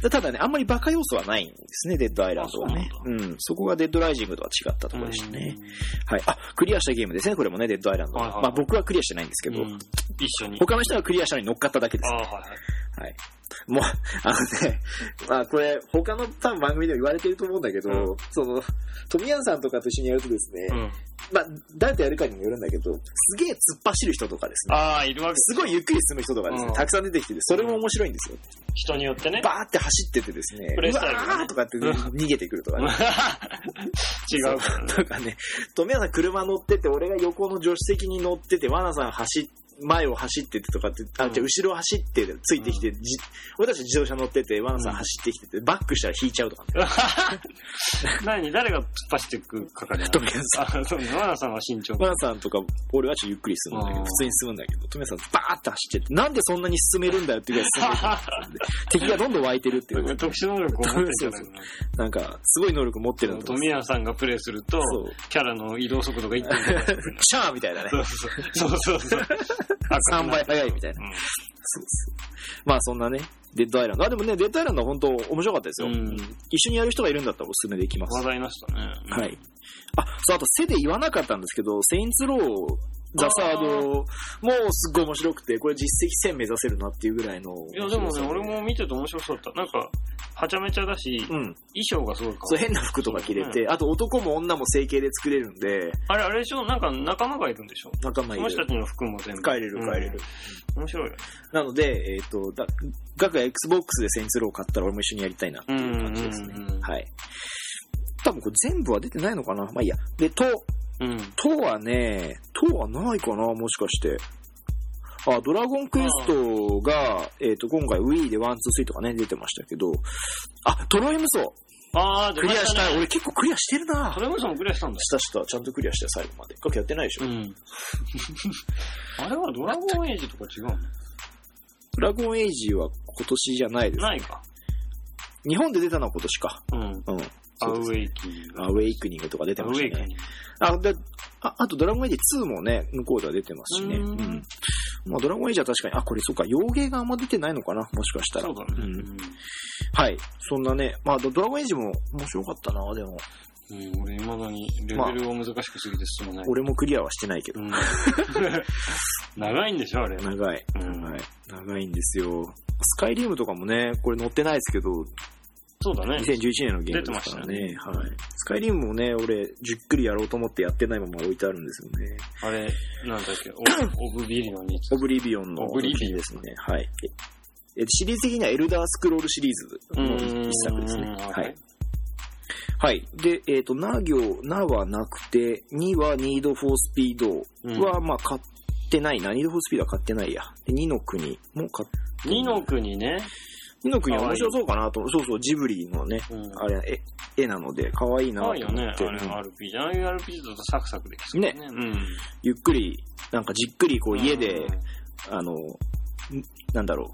ただねあんまりバカ要素はないんですねデッドアイランドはね。うん、そこがデッドライジングとは違ったところでしたね。はい、あクリアしたゲームですねこれもねデッドアイランドは。はいはい、まあ僕はクリアしてないんですけど、うん、 一緒に他の人がクリアしたのに乗っかっただけです。あ、はいはいはい、もう、あのね、まあこれ、他の多分番組でも言われてると思うんだけど、うん、その、トミヤンさんとかと一緒にやるとですね、うん、まあ誰とやるかにもよるんだけど、すげえ突っ走る人とかですね、 ああ、いるわけすごいゆっくり進む人とかですね、うん、たくさん出てきてて、それも面白いんですよ。 人によってね。 バーって走っててですね、うわーとかって逃げてくるとかね。 違うからね。 とかね、トミヤンさん車乗ってて、俺が横の助手席に乗ってて、ワナさん走って、前を走っててとかって、あ、じゃ後ろを走ってついてきて、うん、じ俺たち自動車乗ってて、ワナさん走ってきてて、うん、バックしたら引いちゃうとか、ね。 何誰が突っ走っていく係なの？ トミヤさん。 あ、そうね。ワナさんは慎重。 ワナさんとか、俺はちょっとゆっくり進むんだけど、普通に進むんだけど、トミヤさんバーって走ってて、なんでそんなに進めるんだよっていうぐらい進めてる。敵がどんどん湧いてるっていう。 特殊能力を持ってるじゃないの。 なんか、すごい能力持ってるんだと思う。トミヤさんがプレイすると、キャラの移動速度が一気に。 シャーみたいなね。 そうそうそう。そうそうそうさんばい早いみたいな、うん、そうそう。まあそんなねデッドアイランド、あでもねデッドアイランドは本当面白かったですよ、うん、一緒にやる人がいるんだったらおすすめできます。 話題になったね、うん、 はい。あそうあと背で言わなかったんですけどセインツローザサードもすっごい面白くてこれ実績せん目指せるなっていうぐらいの。 いやでもね俺も見てて面白そうだった。なんかはちゃめちゃだし、うん、衣装がすごいかそう変な服とか着れて、うん、あと男も女も整形で作れるんで。 あれあれでしょなんか仲間がいるんでしょ。 仲間いる。 この人たちの服も全部変えれる変えれる、 うん、面白いよ。 なのでえっ、ー、とだガクが Xbox でセインツロー買ったら俺も一緒にやりたいなっていう感じですね。はい。多分これ全部は出てないのかな。まあいいや。でとうん、とはね、とはないかな、もしかして。あ、ドラゴンクエストが、えっと、今回 Wii でワン、ツー、スリーとかね、出てましたけど、あ、トロイムソー。 あー、 クリアしたい。俺結構クリアしてるな。 トロイムソーもクリアしたんだ。 したした。ちゃんとクリアして最後まで。ガクやってないでしょ。うん。 あれはドラゴンエイジとか違うの？ドラゴンエイジは今年じゃないです、ね。 ないか。 日本で出たのは今年か。 うん。うん。アウェイキニング。 アウェイクニングとか出てましたね。あ、で、あ、あとドラゴンエイジツーもね、向こうでは出てますしね。うん。うん、まあドラゴンエイジは確かに、あ、これそうか、洋芸があんま出てないのかな、もしかしたら。 そうだね。うん。 はい。そんなね、まあドラゴンエイジも面白かったな、でも。 うん、俺未だにレベルを難しくすぎて進まない。 まあ、俺もクリアはしてないけど。うん、 長いんでしょ、あれ。 長い。うん、長い。長いんですよ。スカイリームとかもね、これ載ってないですけど、 そうだね。 にせんじゅういちねんのゲームですからね。ねはい。スカイリームもね、俺、じっくりやろうと思ってやってないまま置いてあるんですよね。 あれ、なんだっけ、オブビリオンに。 オブリビオンの。 オブリビオンですね。はい。え、シリーズ的にはエルダースクロールシリーズの一作ですね。はい。はい。で、えっ、ー、と、な行、なはなくて、にはニードフォースピードは、まあ、買ってないな。ニードフォースピードは買ってないや。で、にの国も買ってない。 にの国ね。 にの国は面白そうかなと。そうそう、ジブリのね、うん、あれ、絵、絵なので、可愛いなと思って。 可愛いよね、あれ アールピージー。ああいう アールピージー だとサクサクできそうね。ね。うん。 ゆっくり、なんかじっくりこう家で、うん、あの、なんだろう。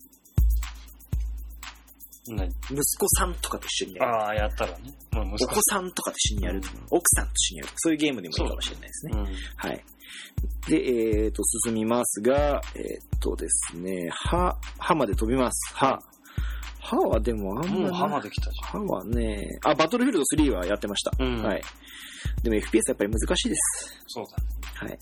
息子さんとかと一緒にやる。 ああ、やったらね。 まあ、お子さんとかと一緒にやる、うん。奥さんと一緒にやる。そういうゲームでもいいかもしれないですね。うん、はい。で、えっ、ー、と、進みますが、えっ、ー、とですね、歯、歯まで飛びます。歯。歯はでもあんまり。もう歯まで来たじゃん。歯はね、あ、バトルフィールドスリーはやってました。うん、はい。でも エフピーエス やっぱり難しいです。 そうだね。 はい。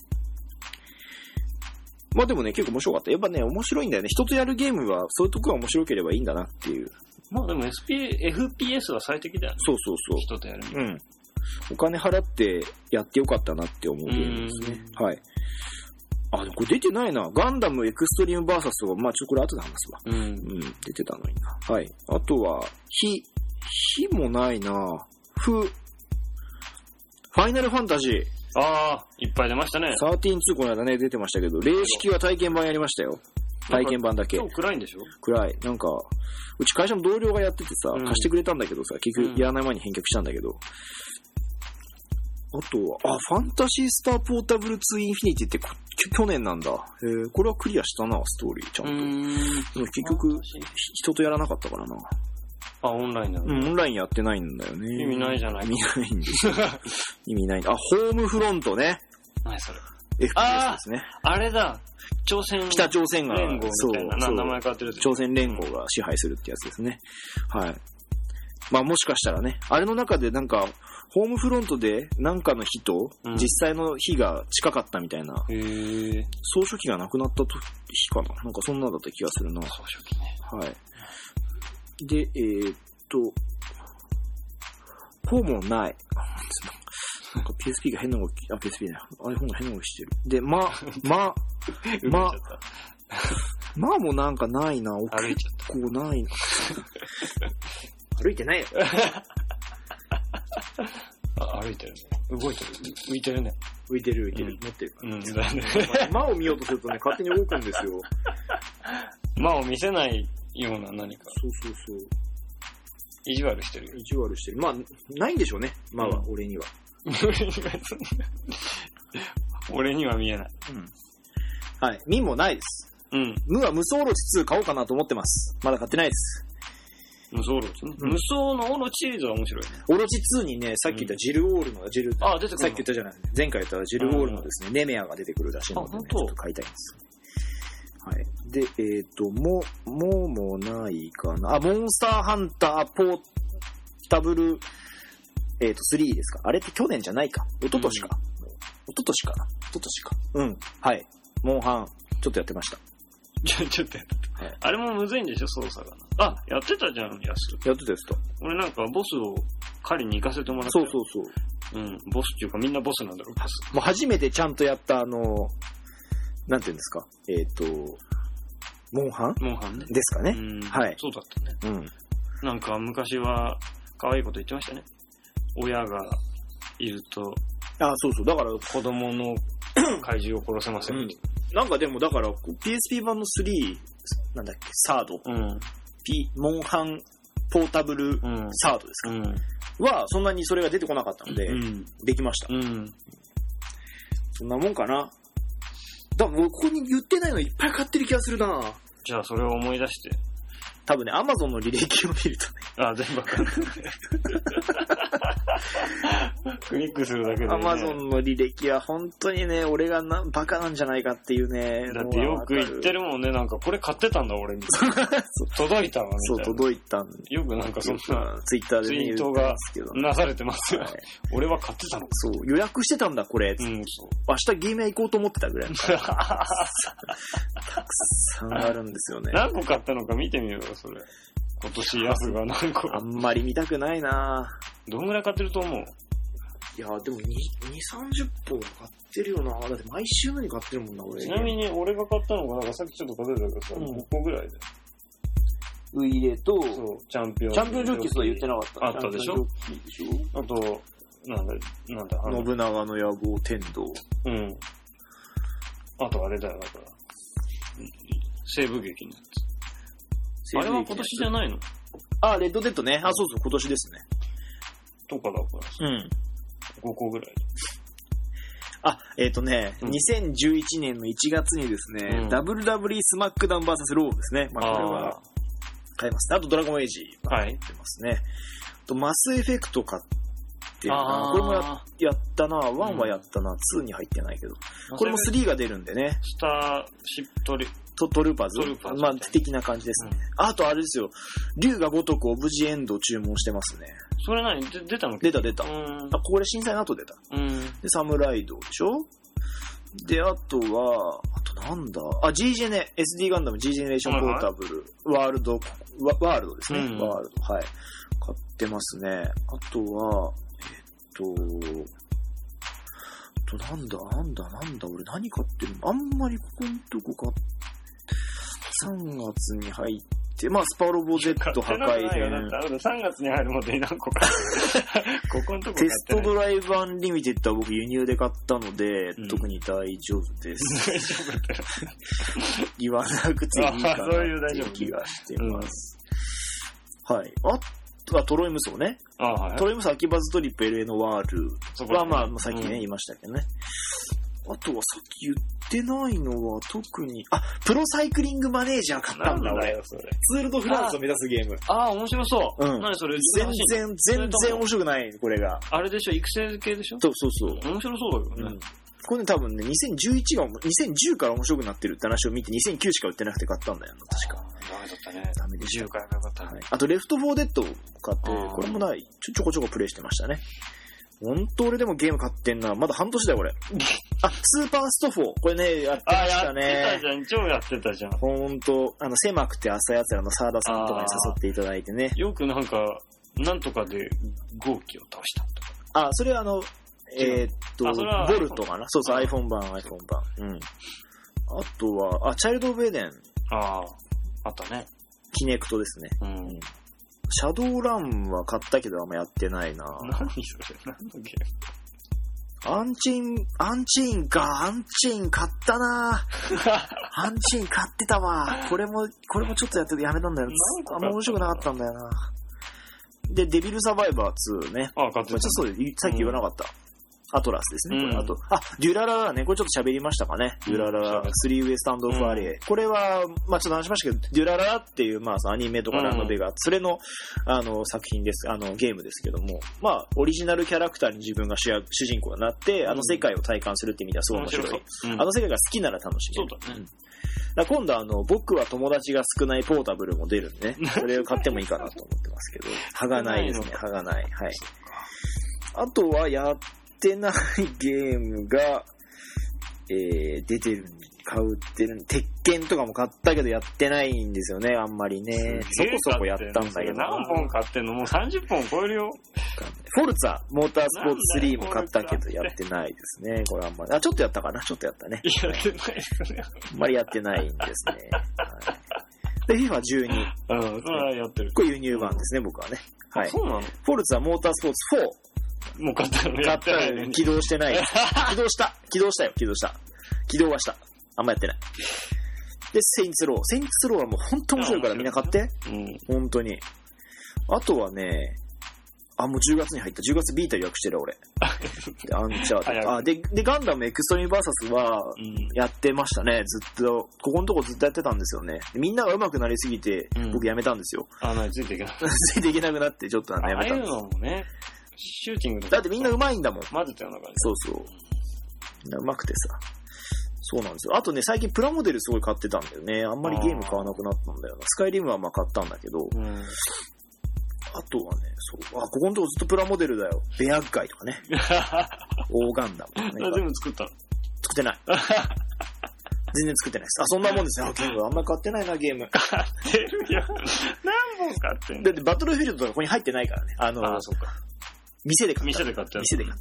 まあでもね、結構面白かった。やっぱね、面白いんだよね。人とやるゲームは、そういうとこが面白ければいいんだなっていう。 まあでも エスピー、エフピーエス は最適だよね。 そうそうそう。 人とやるに。 うん。お金払ってやってよかったなって思うゲームですね。はい。あ、でもこれ出てないな。ガンダムエクストリームバーサスとか、まあちょっとこれ後で話すわ。うん。うん。出てたのにな。はい。あとは、火、火もないな。ふ、 ファイナルファンタジー。 ああ、いっぱい出ましたね。 じゅうさんにこの間ね、出てましたけど、霊式は体験版やりましたよ。体験版だけ。 今日暗いんでしょ？ 暗い。なんか、うち会社の同僚がやっててさ、うん、貸してくれたんだけどさ、結局やらない前に返却したんだけど、うん、あとは、あ、ファンタシースターポータブルツーインフィニティって去年なんだ。えー、これはクリアしたな、ストーリー、ちゃんと。でも結局、人とやらなかったからな。 あ、オンラインだね。 うん、オンラインやってないんだよね。 意味ないじゃないか。 意味ないんですよ。意味ない。あ、ホームフロントね。 何それ。 エフピーエス ですね。 あ、あれだ。朝鮮北朝鮮が連合みたいな、そう名前変わってる。 朝鮮連合が支配するってやつですね。はい。まあもしかしたらね、あれの中でなんか、ホームフロントで何かの日と実際の日が近かったみたいな、うん、へー、総書記が亡くなった日かな、なんかそんなだった気がするな。 総書記ね。 はい。で、えー、っと、こうもない。なんか ピーエスピー が変な動き、あ、ピーエスピー ね。iPhone が変な動きしてる。で、ま、ま、ま、まあもなんかないな。 歩いちゃった。 結構ないな。歩いてないよ。 あ、歩いてるね。動いてる。浮いてるね。 浮いてる浮いてる。持ってる。 うん、だね。 間を見ようとするとね、勝手に動くんですよ。 間を見せないような何か。 そうそうそう。 意地悪してるよ。 意地悪してる。まあ、ないんでしょうね。間は、うん、俺には。 俺には見えない。 うん。はい。ミンもないです。 うん。 無は無双オロチツー買おうかなと思ってます。まだ買ってないです。 無双オロチ、うん、無双のオロチシリーズは面白いね。 オロチツーにね、さっき言ったジルオールの、ジル、 あ、出てくる。 さっき言ったじゃない。前回言ったジルオールのですね、ネメアが出てくるらしいので、ね、ちょっと買いたいんですよ。はい。で、えっ、ー、と、も、ももないかな。あ、モンスターハンターポータブル、えっ、ー、と、スリーですか。あれって去年じゃないか。一昨年か。うん、一昨年かな。一昨年か。うん。はい。モンハン、ちょっとやってました。 ちょ、ちょっとやってた。はい、あれもむずいんでしょ、操作が。あ、やってたじゃん、やす。 やってたやつと。 俺なんかボスを狩りに行かせてもらって。 そうそうそう。 うん、ボスっていうかみんなボスなんだろう、ボス。 もう初めてちゃんとやったあの、なんていうんですか。えっ、ー、と、モンハンモンハンね。 ですかね。 うん。 はい。 そうだったね。 うん。 なんか昔は可愛いこと言ってましたね。親がいると。 あ、そうそう。だから子供の怪獣を殺せません、うん。 なんかでもだから ピーエスピー 版のスリー、なんだっけ、サード。 うん。 P、モンハンポータブルサードですか、うん、は、そんなにそれが出てこなかったので、うん、できました、 うん。 そんなもんかな。だからここに言ってないのいっぱい買ってる気がするな。 じゃあそれを思い出して。 多分ね、アマゾンの履歴を見るとね。 あ、全部わかる。クリックするだけで、ね。 アマゾンの履歴は本当にね、俺がなバカなんじゃないかっていうね。 だってよく言ってるもんね、なんかこれ買ってたんだ俺みたいな。届いたわみたいな。 そう、届いたんよくなんかそんなツイッターで、ね、 ツイートがなされてますよ。はい、俺は買ってたの。 そう、予約してたんだこれ。 うん、そう。 明日ゲーム屋行こうと思ってたぐらい。たくさんあるんですよね。 何個買ったのか見てみようよ、それ。今年安が何個。 あんまり見たくないな。 どんぐらい買ってると思う？ いやでもにじゅう、さんじゅっぽん買ってるよな。だって毎週のように買ってるもんな、俺。 ちなみに俺が買ったのが、なんかさっきちょっと数えたけどさ、うん、ごこぐらいで。 ウイレと、 そう、チャンピオン。 チャンピオンジョッキーとは言ってなかった。 あったでしょ？あと、なんだ、なんだ、 信長の野望天道。 うん。あとあれだよ、だから。西部劇のやつ。あれは今年じゃないの？ あ、レッドデッドね。あ、そうそう、今年ですね。 とかだからうん。 ごこぐらい。 あ、えっ、ー、とね、うん、にせんじゅういちねんのいちがつにですね、うん、ダブリューダブリュー スマックダウン ブイエス ローですね。まあ、これは買います。あとドラゴンエイジ買ってますね。はい、とマスエフェクト買ってるな。これも や, やったな。ワンはやったな。ツーに入ってないけど。これもスリーが出るんでね。 スターシップトリト, トルーパーズ, トルーパーズまあ、的な感じですね、うん。あとあれですよ。竜が如くオブジエンドを注文してますね。 それ何出たの？ 出た出た。あ、これ震災の後出た。 うん、 で、サムライドでしょ。で、あとは、あとなんだあ、G ジェネ、エスディー ガンダム G ジェネレーションポータブル、ワールド、ワ, ワールドですね、うん。ワールド。はい。買ってますね。あとは、えっと、あとなんだなんだなんだ俺何買ってるのあんまりここのとこ買って、さんがつに入って、まあ、スパロボ Z 破壊編。 さんがつに入るもんで何個か。ここのとこテストドライブアンリミテッドは僕輸入で買ったので、うん、特に大丈夫です。大丈夫って。言わなくていいかなっていう気がしてます。うん、はい。あとはトロイムソーね。あはい、トロイムソー秋バズトリップ エルエー のワールは、まあ、さっきね、うん、言いましたけどね。あとはさっき言ってないのは特に、あ、プロサイクリングマネージャー買ったんだ、俺。ツールドフランスを目指すゲーム。 ああ、面白そう。 うん。 何それ全然、全然面白くない、これが。 あれでしょ、育成系でしょ？ そうそうそう。 面白そうだよね。うん、 これね、多分ね、にせんじゅういちが、にせんじゅうから面白くなってるって話を見て、にせんきゅうしか売ってなくて買ったんだよな、確か。 ダメだったね。ダメでじゅうからなかったね。はい。 あと、レフトフォーデッドを買って、これもない、ちょ、ちょこちょこプレイしてましたね。ほんと俺でもゲーム買ってんな。まだ半年だよ、俺。あ、スーパーストフォー。これね、やってましたね。 あ、やってたじゃん。超やってたじゃん。 ほんと、あの、狭くて浅いやつらの沢田さんとかに誘っていただいてね。 よくなんか、なんとかで号機を倒したとか。 あ、それはあの、えー、っと、ボルトかな。そうそう、iPhone 版、iPhone 版。うん。あとは、あ、チャイルド・オブ・エデン。 ああ、あったね。 キネクトですね。うん。うん、シャドウランは買ったけどあんまやってないな。 何それ？何のゲーム？アンチン、アンチンか、アンチン買ったな。アンチン買ってたわ。これも、これもちょっとやっててやめたんだよ。あんま面白くなかったんだよな。で、デビルサバイバーツーね。 あ、買ってた。 そう、さっき言わなかった。うんアトラスですね。うん、あと、あ、デュラララね。これちょっと喋りましたかね。デュラララ、スリーウエスタンドオフアリエ。うん、これは、まあちょっと話しましたけど、デュラララっていう、まあアニメとかラノベが、うん、それの、あの、作品です。あの、ゲームですけども、まあオリジナルキャラクターに自分が主役、主人公になって、あの世界を体感するって意味ではすごい面白い。うん、あの世界が好きなら楽しめる。 そうだね。うんだ今度あの、僕は友達が少ないポータブルも出るんでね。それを買ってもいいかなと思ってますけど。歯がないですね。歯がない。はい。あとはやってないゲームが、えー、出てる、買うってる、鉄拳とかも買ったけどやってないんですよね、あんまりね。そこそこやったんだけど。 何本買ってんの？もうさんじゅっぽん超えるよ。 フォルツァ、モータースポーツスリーも買ったけどやってないですね。これあんまり。あ、ちょっとやったかな？ちょっとやったね。 やってないですね。 あんまりやってないんですね。はい、で、フィファじゅうに。 うん、それはやってる。 これ輸入版ですね、僕はね。はい。 そうなの？ フォルツァ、モータースポーツフォー。 もう買ったのね。 買ったら、ね、起動してないです。起動した。起動したよ、起動した。起動はした。あんまやってない。で、セインツロー。セインツローはもう本当面白いからみんな買って。うん。本当に。あとはね、あ、もうじゅうがつに入った。じゅうがつビータ予約してる俺。でアンチャーテッド。あ、で、で、ガンダムエクストリームバーサスはやってましたね。ずっと。ここのとこずっとやってたんですよね。みんなが上手くなりすぎて、うん、僕やめたんですよ。 あ、なについていけなくなついていけなくなってちょっとやめたんです。ああいうのもね。シューティングだってみんな上手いんだもん。 混ぜたような感じ。 そうそう。みんな上手くてさ。そうなんですよ。あとね、最近プラモデルすごい買ってたんだよね。あんまりゲーム買わなくなったんだよな。スカイリムはまあ買ったんだけど。うん、あとはね、そう。あ、ここのとこずっとプラモデルだよ。ベアガイとかね。オーガンダムとかね。 全部作ったの？ 作ってない。全然作ってないです。あ、そんなもんですよ。ゲームあんまり買ってないな、ゲーム。 買ってるよ。何本買ってんの？ だってバトルフィールドとかここに入ってないからね。あの、 あ、そうか。 店で買った。 店で買った。 店で買った。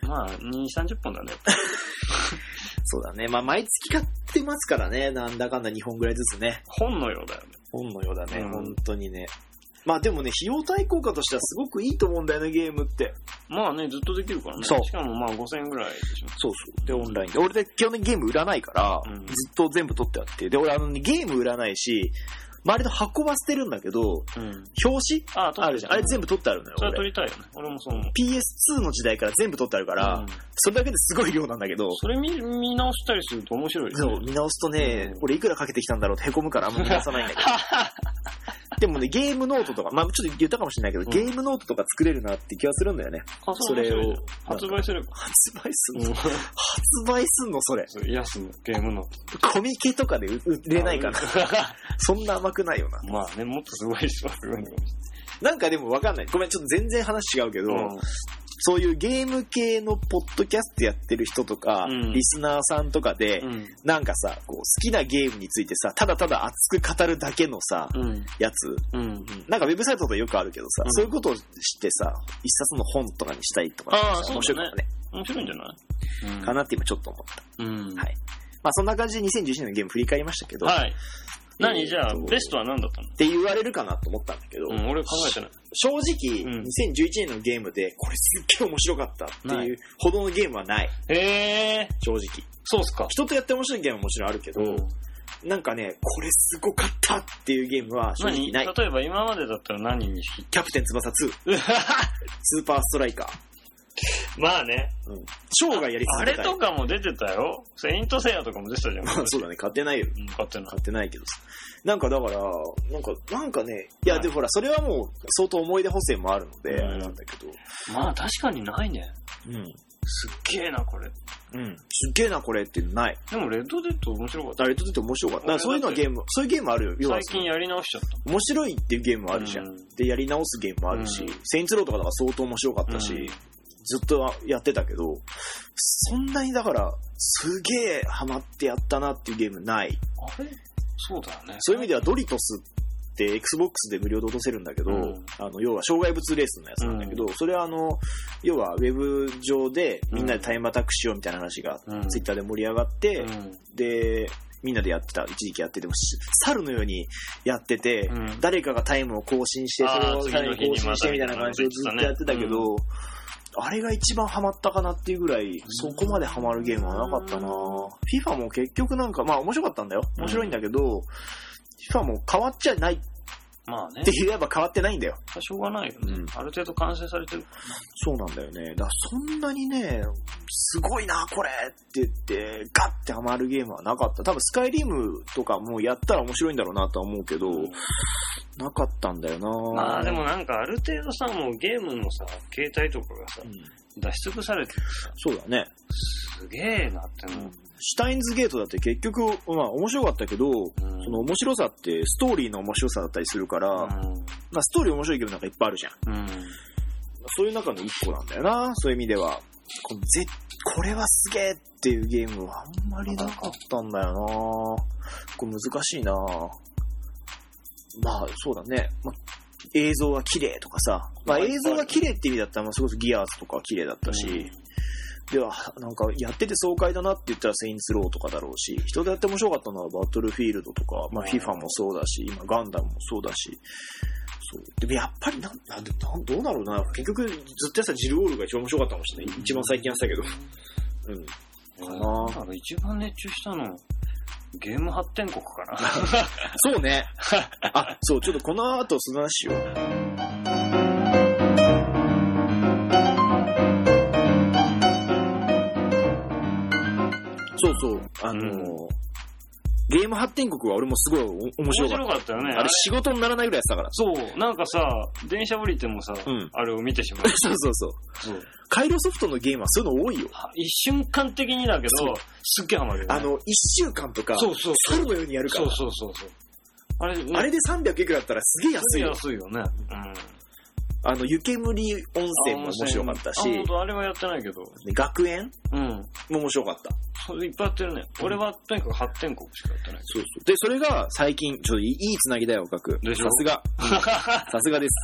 まあ、に、さんじゅっぽんだね。 そうだね。まあ、毎月買ってますからね。なんだかんだにほんぐらいずつね。 本のようだよね。 本のようだね。うん、本当にね。まあでもね、費用対効果としてはすごくいいと思うんだよね、ゲームって。 まあね、ずっとできるからね。 そう。 しかもまあごせんえんぐらいでしょ。 そうそう。で、オンラインで。俺で基本的にゲーム売らないから、うん、ずっと全部取ってあって。で、俺あの、ね、ゲーム売らないし、周りの箱は捨てるんだけど、うん、表紙 あ, あるじゃん。あれ全部取ってあるのよ。 それ取りたいよね。俺もそう思う。 ピーエスツー の時代から全部取ってあるから、うん、それだけですごい量なんだけど。 それ 見, 見直したりすると面白いですね。 そう、見直すとね、うん、俺いくらかけてきたんだろうって凹むからあんま見直さないんだけど。でもね、ゲームノートとか、まあちょっと言ったかもしれないけど、うん、ゲームノートとか作れるなって気がするんだよね。 あ、それを。発売する。 発売すんの、うん、発売すんのそれ。 いやすの、ゲームノート。 コミケとかで売れないかな。そんな甘くないよな。 まあね、もっとすごい人はすごいのかもしれない。 なんかでもわかんない。ごめん、ちょっと全然話違うけど、うん、そういうゲーム系のポッドキャストやってる人とか、うん、リスナーさんとかで、うん、なんかさ、こう好きなゲームについてさ、ただただ熱く語るだけのさ、うん、やつ、うん、なんかウェブサイトとかよくあるけどさ、うん、そういうことをしてさ、一冊の本とかにしたいとか、 ああ、そうだね。 面白いね。 面白いんじゃない、 かなって今ちょっと思った。うん、はい。まあそんな感じでにせんじゅういちねんのゲーム振り返りましたけど、はい、 何じゃあ、ベストは何だったのって言われるかなと思ったんだけど、 うん、俺考えてない。 正直、うん、にせんじゅういちねんのゲームで、これすっげえ面白かったっていうほどのゲームはない。 へー。 正直。 そうっすか。 人とやって面白いゲームはもちろんあるけど、うん、なんかね、これすごかったっていうゲームは正直ない。 例えば今までだったら何にしキャプテン翼ツー。スーパーストライカー。 まあね。 うん。ショーがやり続けたい。 あれとかも出てたよ。セイントセイヤとかも出てたじゃん。 そうだね、買ってないよ。 うん、買ってない。 買ってないけどさ。なんかだから、なんか、なんかね、いや、でもほら、それはもう相当思い出補正もあるので、あれなんだけど。 まあ確かにないね。 うん。 すっげえな、これ。 うん。すっげえな、これってない。 でも、レッドデッド面白かった。 レッドデッド面白かった。だからそういうのはゲーム、そういうゲームあるよ。要は最近やり直しちゃった。 面白いっていうゲームもあるじゃん。うん、で、やり直すゲームもあるし、うん、セインツローとかだから相当面白かったし、うん、ずっとやってたけど、そんなにだから、すげえハマってやったなっていうゲームない。 あれそうだよね。 そういう意味ではドリトスって Xbox で無料で落とせるんだけど、うん、あの要は障害物レースのやつなんだけど、うん、それはあの要はウェブ上でみんなでタイムアタックしようみたいな話が、うん、ツイッターで盛り上がって、うん、でみんなでやってた、一時期やってても猿のようにやってて、うん、誰かがタイムを更新してそれをさらに更新してみたいな感じでずっとやってたけど、うん、あれが一番ハマったかなっていうぐらい、そこまでハマるゲームはなかったな。FIFA も結局なんか、まあ面白かったんだよ。面白いんだけど、うん、FIFA も変わっちゃない。 まあね。 って言えば変わってないんだよ。 しょうがないよね。うん、ある程度完成されてる。 そうなんだよね。だからそんなにね、すごいな、これって言って、ガッてハマるゲームはなかった。多分スカイリムとかもやったら面白いんだろうなとは思うけど、うん、なかったんだよな。 まあでもなんかある程度さ、もうゲームのさ、携帯とかがさ、うん、出し尽くされててさ。 そうだね。 すげえなっての。 シュタインズゲートだって結局、まあ面白かったけど、うん、その面白さってストーリーの面白さだったりするから、うん、まあストーリー面白いゲームなんかいっぱいあるじゃん。うん、そういう中の一個なんだよな、そういう意味では。このぜこれはすげえっていうゲームはあんまりなかったんだよな。これ難しいな。まあそうだね。まあ、映像が綺麗とかさ、まあ映像が綺麗って意味だったら、まあそれこそギアーズとかは綺麗だったし、うんでは、なんか、やってて爽快だなって言ったらセインツローとかだろうし、人でやって面白かったのはバトルフィールドとか、まあ FIFA もそうだし、今ガンダムもそうだし、そう。でもやっぱりなん、なんで、なんどうだろうな。結局、ずっとやってたジルオールが一番面白かったかもしれない。一番最近やってたけど。うん。かななんか一番熱中したの、ゲーム発展国かな。 そうね。あ、そう、ちょっとこの後その話を。そうそう、あのーうん、ゲーム発展国は俺もすごい面白かった。面白かったよね。あれ仕事にならないぐらいやってたから。 そう、なんかさ、電車降りてもさ、うん、あれを見てしまう。 そうそうそう。そうカイロソフトのゲームはそういうの多いよ。 一瞬間的にだけど、すっげえハマるよね。 あの、一週間とか、そうそうそう猿のようにやるから。 そうそうそうそう。あれ、ね、 あれでさんびゃくいくらだったらすげえ安いよ。 すげえ安いよね。うん。 あの、湯煙温泉も面白かったし。 あ、本当あれはやってないけど。 学園うん。も面白かった。 それいっぱいやってるね。俺はとにかく発展国しかやってない。 そうそう。で、それが最近、ちょっといいつなぎだよ、学。 でしょさすが。さすがです。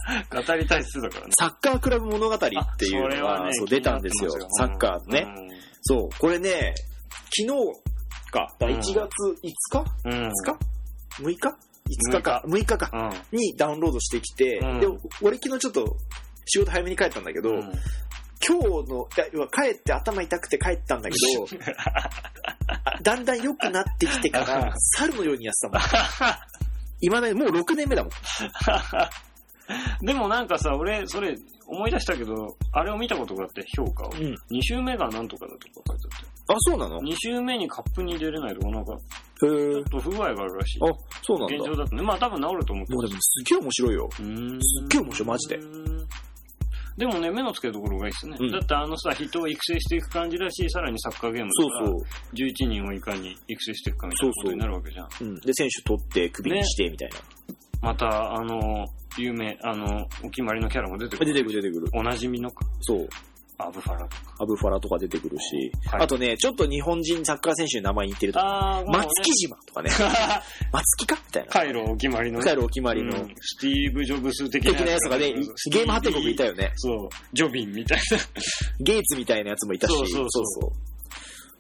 語りたい質だからね。 サッカークラブ物語っていうのが、ね、そう出たんですよ。サッカーね、うん。そう。これね、昨日か、いちがついつか、うん、いつか ?むいかいつかか、むいかか、うん、にダウンロードしてきて、うん、で、俺昨日ちょっと仕事早めに帰ったんだけど、うん、今日の、帰って頭痛くて帰ったんだけど、だんだん良くなってきてから、猿のようにやってたもん。今ね、もうろくねんめだもん。 でもなんかさ、俺、それ思い出したけど、あれを見たことがあって評価を。うん、に週目がなんとかだとか書いてあって。 あ、そうなの ?に週目にカップに出れないとかなんか、ちょっと不具合があるらしい。 あ、そうなんだ。 現状だとね。まあ多分治ると思って。 もうでもすっげえ面白いよ。すっげえ面白い、マジで。 でもね、目の付けるところがいいっすね。うん、だってあのさ、人を育成していく感じだし、さらにサッカーゲームだから、そうそうじゅういちにんをいかに育成していくかみたいなことになるわけじゃん。 そうそううん、で、選手取って首にしてみたいな。ね、 また、あの、有名、あの、お決まりのキャラも出てくる。 出てくる出てくる。 おなじみのか。 そう。 アブファラとか。 アブファラとか出てくるし、はい、あとね、ちょっと日本人サッカー選手の名前に似てるとか、松木島とかね。松木かみたいな。 カイロお決まりの。 カイロお決まりの。うん、 スティーブ・ジョブス的なやつ。 的なやつがね、ゲーム発展国いたよね。 そう。ジョビンみたいな。 ゲイツみたいなやつもいたし。そうそうそう。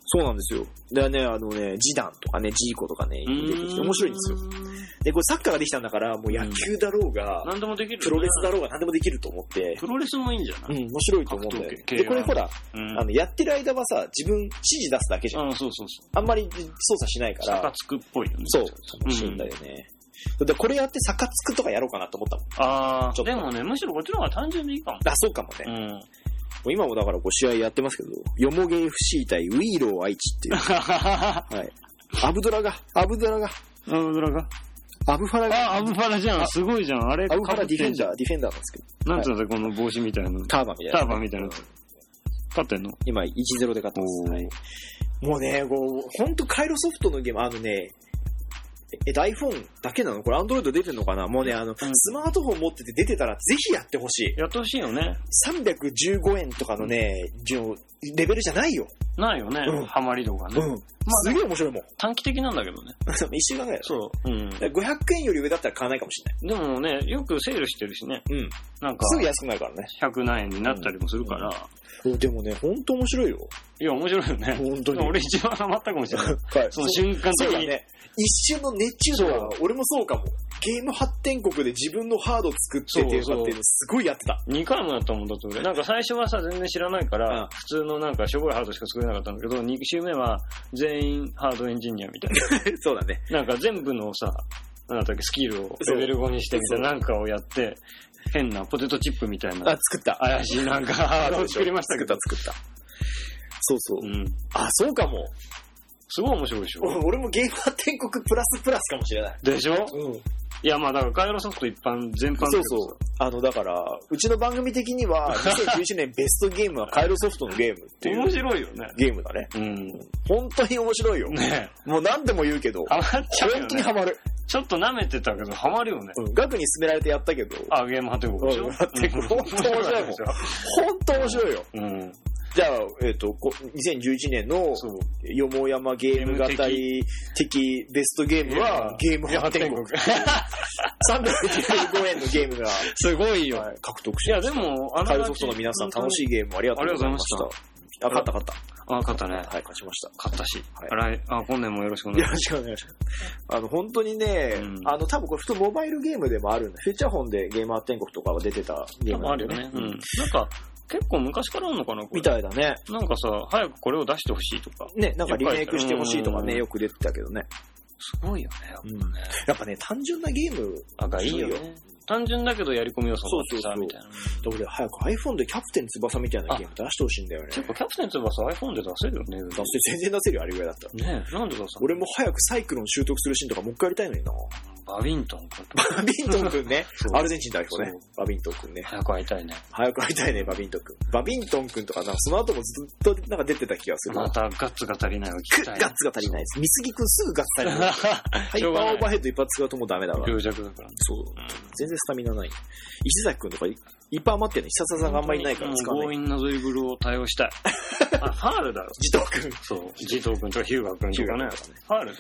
そうなんですよ。でね、あのね、ジダンとかね、ジーコとかね、出てきて面白いんですよ。で、これサッカーができたんだから、もう野球だろうが、 何でもできる、ね。 プロレスだろうが何でもできると思って。 プロレスもいいんじゃない？ うん、面白いと思うんだよ。で、これほら、うん、あの、やってる間はさ、自分指示出すだけじゃん。 あ、そうそうそう。 あんまり操作しないから。 サカツクっぽいよね。 そう、楽しいんだよね。うん、でこれやってサカツクとかやろうかなと思ったもん。 ああ、でもね、むしろこっちの方が単純でいいかも。 あ、そうかもね。うん今もだからこう試合やってますけど、よもげ エフシー 対ウィーロー愛知っていう。はい。アブドラが、アブドラが。 アブドラが。 アブファラが。 あ、アブファラじゃん。すごいじゃん。あれ、 アブファラディフェンダー、ディフェンダーなんですけど。なんつうんだ、この帽子みたいな。 ターバンみたいな。 ターバンみたいな。勝ってんの？ 今、いちたいゼロで勝ってます。はい。もうね、こう、ほんとカイロソフトのゲーム、あのね、え、iPhone だけなのこれ Android 出てんのかなもうね、あの、うん、スマートフォン持ってて出てたらぜひやってほしい。 やってほしいよね。 さんびゃくじゅうごえんとかのね、レベルじゃないよ。 ないよね。うん、ハマり度がね。うん。まあ、すげえ面白いもん。 短期的なんだけどね。 一週間ぐらいだ、ね。 そう。うん。 ごひゃくえんより上だったら買わないかもしれない。でもね、よくセールしてるしね。 うん。なんか。すぐ安くなるからね。 ひゃく何円になったりもするから。 うんうん、でもね、ほんと面白いよ。 いや、面白いよね。 本当に。 俺一番ハマったかもしれない。はい。その瞬間的に。そうだね。 一瞬の熱中度は、俺もそうかも。ゲーム発展国で自分のハード作ってっていうのってすごいやってた。 にかいもやったもんだって俺。なんか最初はさ、全然知らないから、普通のなんかしょぼいハードしか作れなかったんだけど、に週目は全員ハードエンジニアみたいな。 そうだね。 なんか全部のさ、なんだっけ、スキルをレベルごにしてみたいななんかをやって、変なポテトチップみたいな。 あ、作った。 怪しいなんかハードを作りましたけど。 作った、作った。そうそう。うん。あ、そうかも。 すごい面白いでしょ。 俺もゲーム発展国プラスプラスかもしれない。 でしょ？ うん。 いや、まあだからカイロソフト一般、全般そうそう。あの、だから、うちの番組的には、にせんじゅういちねんベストゲームはカイロソフトのゲームっていう。 面白いよね。 ゲームだね。 うん。 本当に面白いよ。 ねもう何でも言うけど。 ハマっちゃうよね。 本当にハマる。 ちょっと舐めてたけど、ハマるよね。 うん。額に勧められてやったけど。 あ、ゲーム発展国でしょ？ 発展国。本当面白いもん。本当面白いよ。うん。じゃあ、えっ、ー、と、にせんじゅういちねんのよもやまゲーム語り的ベストゲームはゲーム発展国。さんびゃくじゅうごえんのゲームがすごいよ、 はい、獲得しました。 いや、でも、 カイロソフトの皆さん楽しいゲームありがとうございました。あ、勝った勝った。 あ、勝ったね。 はい、勝ちました。 勝ったし。はい。あ、今年もよろしくお願いします。 よろしくお願いします。あの、本当にね、うん、あの、多分これ普通モバイルゲームでもあるんだ。フューチャーフォンでゲーム発展国とかは出てたゲームなんで、ね。 あるよね。うん。なんか、結構昔からあるのかなこれみたいだね。 なんかさ、早くこれを出してほしいとか。 ね、なんかリメイクしてほしいとかね、よく出てたけどね。 すごいよね。やっぱね。うん、 やっぱね、単純なゲームがいいよね。単純だけどやり込み要素があってさ、みたいな。 俺早く iPhone でキャプテン翼みたいなゲーム出してほしいんだよね。 結構キャプテン翼 iPhone で出せるよね。 出せ全然出せるよ、あれぐらいだったら。ねえ、なんで出さ俺も早くサイクロン習得するシーンとかもう一回やりたいのにな。 バビントンか。 バビントンくんね。アルゼンチン代表ね。バビントンくんね。 早く会いたいね。 早く会いたいね、バビントンくん。バビントンくんとか、なんかその後もずっとなんか出てた気がする。 またガッツが足りないわ、聞きたい。 ガッツが足りないです。三杉くんすぐガッツ足りない。ハイパーオーバーヘッド一発使うともうダメだわ。 病弱だから。 そう。全然スタミナない。石崎くんとかいっぱい余ってるの。久々さんがあんまりいないから使わない。 強引なドリブルを対応したい。あ、ファールだろ。 ジトーくん。 そう。ジトーくんとかヒューガーくんとかね。ファールです。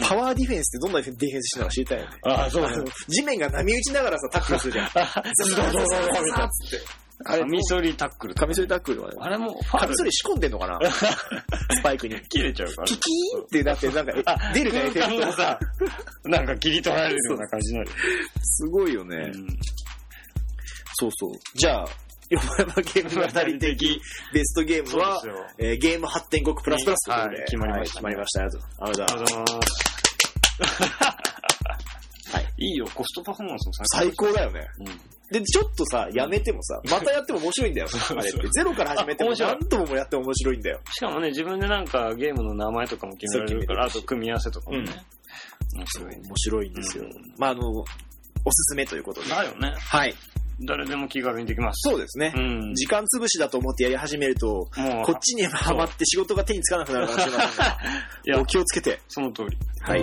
パワーディフェンスってどんなディフェンスしてるのか知りたいよね。 あ、そうだ。 地面が波打ちながらさ、タックルするじゃん。ズドドドドみたいな。 カミソリタックル。 カミソリタックルはね。 あれも、 カミソリ仕込んでんのかなスパイクに。 切れちゃうから。 キキーンってだってなんか、出るね。 空間がさ、なんか切り取られるような感じになる。 すごいよね。そうそう。じゃあ、よもやまゲーム語り的ベストゲームは、えー、ゲーム発展国プラスプラスということで、 はい、決まりました、ね。 決まりました。ありがとうございます。 はい。いいよ、コストパフォーマンスも最高だよね。うん。で、ちょっとさ、やめてもさ、またやっても面白いんだよ。あれって。ゼロから始めても何度もやっても面白いんだよ。 しかもね、自分でなんかゲームの名前とかも決められるから、あと組み合わせとかもね。 うん、面白い。面白いんですよ。うん、まあ、あの、おすすめということで。 だよね。 はい。 誰でも気軽にできます。 そうですね。うん、時間潰しだと思ってやり始めると、もうこっちにハマって仕事が手につかなくなるかもしれませんが、いやお気をつけて。 その通り。 はい。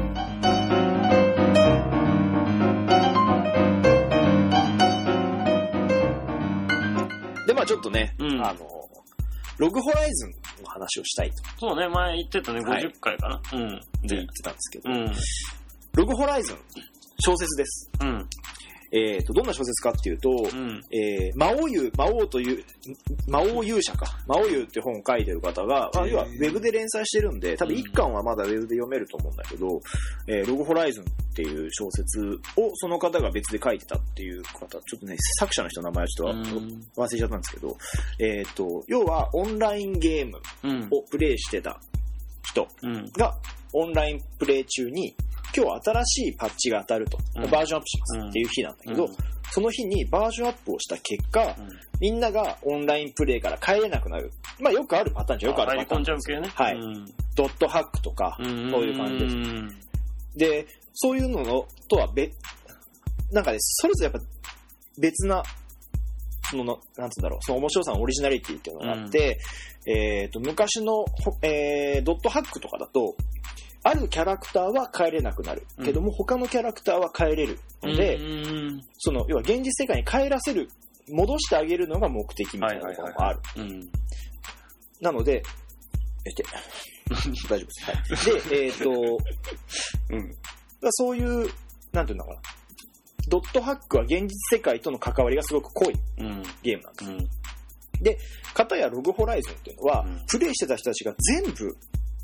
で、まあちょっとね、うん、あの、ログホライズンの話をしたいと。 そうね、前言ってたね、ごじゅっかいかな。はい、うん。 で言ってたんですけど、うん、ログホライズン、小説です。 うん。 えーと、どんな小説かっていうと、うん、えー、魔王優、魔王という、魔王勇者か。魔王優って本を書いてる方が、まあ、要はウェブで連載してるんで、多分一巻はまだウェブで読めると思うんだけど、えー、ログホライズンっていう小説をその方が別で書いてたっていう方、ちょっとね、作者の人の名前はちょっと忘れちゃったんですけど、えーと、要はオンラインゲームをプレイしてた人が、オンラインプレイ中に、今日新しいパッチが当たると、うん、バージョンアップしますっていう日なんだけど、うん、その日にバージョンアップをした結果、うん、みんながオンラインプレイから帰れなくなる。まあよくあるパターンじゃよくあるパターンです。 ね、 はい、 うん。 ドットハックとか、そういう感じです。うん、で、そういうののとは別、なんかね、それぞれやっぱ別な、その、なんつうんだろう、その面白さのオリジナリティっていうのがあって、うん、えっと、昔の、えー、ドットハックとかだと、あるキャラクターは帰れなくなるけども、うん、他のキャラクターは帰れるので、うん、その要は現実世界に帰らせる、戻してあげるのが目的みたいなところもある。なので、えって大丈夫です。はい、で、えっ、ー、と、うん、そういう、なんていうのかな、ドットハックは現実世界との関わりがすごく濃いゲームなんです。うん、で、片やログホライズンっていうのは、うん、プレイしてた人たちが全部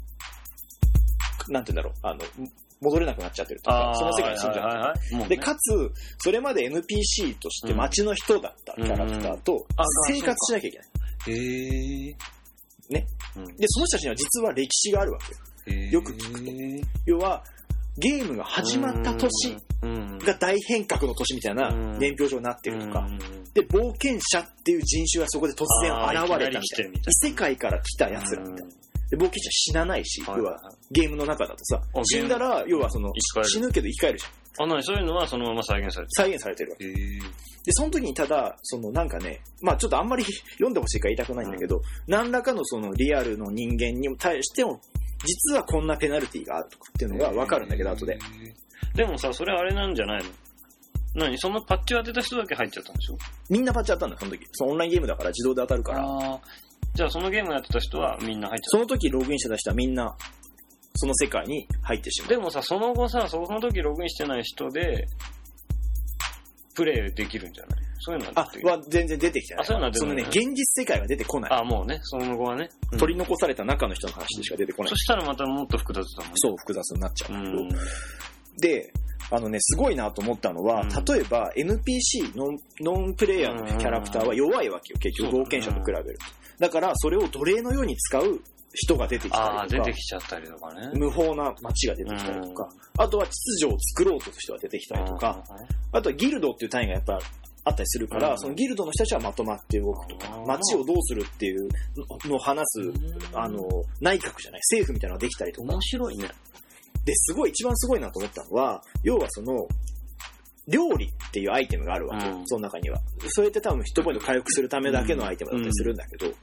なんて言うんだろう、あの、戻れなくなっちゃってるとか、その世界に住んじゃってる、はいはいはい。で、かつ、それまで エヌピーシー として街の人だったキャラクターと生活しなきゃいけない。 へー。 ね、うん。で、その人たちには実は歴史があるわけよ。よく聞くと。要は、ゲームが始まった年が大変革の年みたいな年表上になってるとか、で、冒険者っていう人種がそこで突然現れたみたいな。異世界から来た奴らみたいな。で、冒険者死なないし、はい、要はゲームの中だとさ、死んだら、要はその、死ぬけど生き返るじゃん。あ、なに、そういうのはそのまま再現されてる再現されてるわけ。で、その時にただ、そのなんかね、まあちょっとあんまり読んでほしいから言いたくないんだけど、うん、何らかのそのリアルの人間に対しても、実はこんなペナルティがあるとかっていうのが分かるんだけど、後で。 でもさ、それあれなんじゃないの？何そのパッチを当てた人だけ入っちゃったんでしょ？ みんなパッチ当たったんだよ、その時。そのオンラインゲームだから自動で当たるから。あじゃあそのゲームやってた人はみんな入ってた。 その時ログインしてた人はみんなその世界に入ってしまう。 でもさ、その後さ、その時ログインしてない人でプレイできるんじゃない？そういうのは出てあは全然出てきてない。 あ、そういうのは出てない。そのね、現実世界は出てこない。 あ、もうね、その後はね、 うん、取り残された中の人の話でしか出てこない。 そしたらまたもっと複雑だもんね。 そう、複雑になっちゃうんだけど。うん、で、あのね、すごいなと思ったのは、うん、例えば エヌピーシー ノン、ノンプレイヤーのキャラクターは弱いわけよ、結局冒険者と比べると。だからそれを奴隷のように使う人が出てきたりとか、 あ出てきちゃったりとかね、 無法な街が出てきたりとか、あとは秩序を作ろうとする人が出てきたりとか、あとはギルドっていう単位がやっぱあったりするから、そのギルドの人たちはまとまって動くとか、街をどうするっていうのを話す、あの、内閣じゃない、政府みたいなのができたりとか。 面白いね。 で、すごい、一番すごいなと思ったのは、要はその、料理っていうアイテムがあるわけよ、うん、その中には。それって多分ヒットポイント回復するためだけのアイテムだったりするんだけど、うん、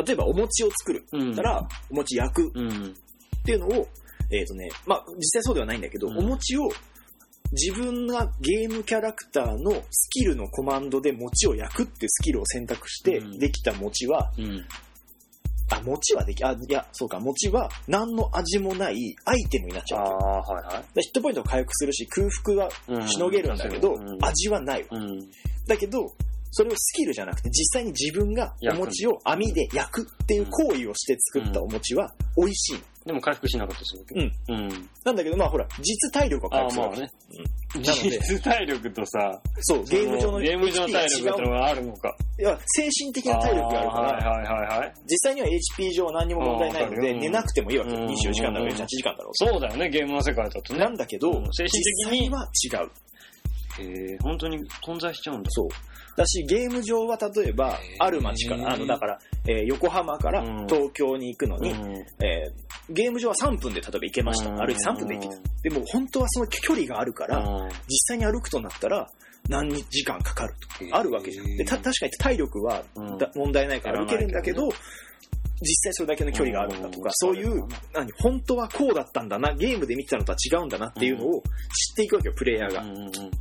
例えばお餅を作る。だったら、お餅焼くっていうのを、えっとね、まあ、実際そうではないんだけど、うん、お餅を自分がゲームキャラクターのスキルのコマンドで餅を焼くっていうスキルを選択してできた餅は、うんうんあ、餅はでき、あ、いや、そうか、餅は何の味もないアイテムになっちゃう。ああ、はいはい。ヒットポイントを回復するし、空腹はしのげるんだけど、うん、味はないわ、うん。だけど、それをスキルじゃなくて、実際に自分がお餅を網で焼くっていう行為をして作ったお餅は美味しい。 でも回復しなかったりするわけ。うん。うん。 なんだけど、まあほら、実体力は回復するわけ。あ、まあね。 うん。なので。実体力とさ、 そう、ゲーム上のゲーム上の体力ってのがあるのか。 いや、精神的な体力があるから、 はいはいはいはい。 実際には エイチピー 上何にも問題ないので、寝なくてもいいわけ。にじゅうよじかんだろう、はちじかんだろう。 そうだよね、ゲームの世界だとね。 なんだけど、 精神的には違う。 へえ、本当に混在しちゃうんだ。 そう。だし、ゲーム上は例えば、ある街から、あの、だから、えー、横浜から東京に行くのに、うん、えー、ゲーム上はさんぷんで例えば行けました。うん、歩いてさんぷんで行けた。でも本当はその距離があるから、うん、実際に歩くとなったら、何時間かかるとか、あるわけじゃん。で、た、確かに体力は、うん、問題ないから歩けるんだけど、実際それだけの距離があるんだとか、そういう、何、本当はこうだったんだな、ゲームで見てたのとは違うんだなっていうのを知っていくわけよ、プレイヤーが。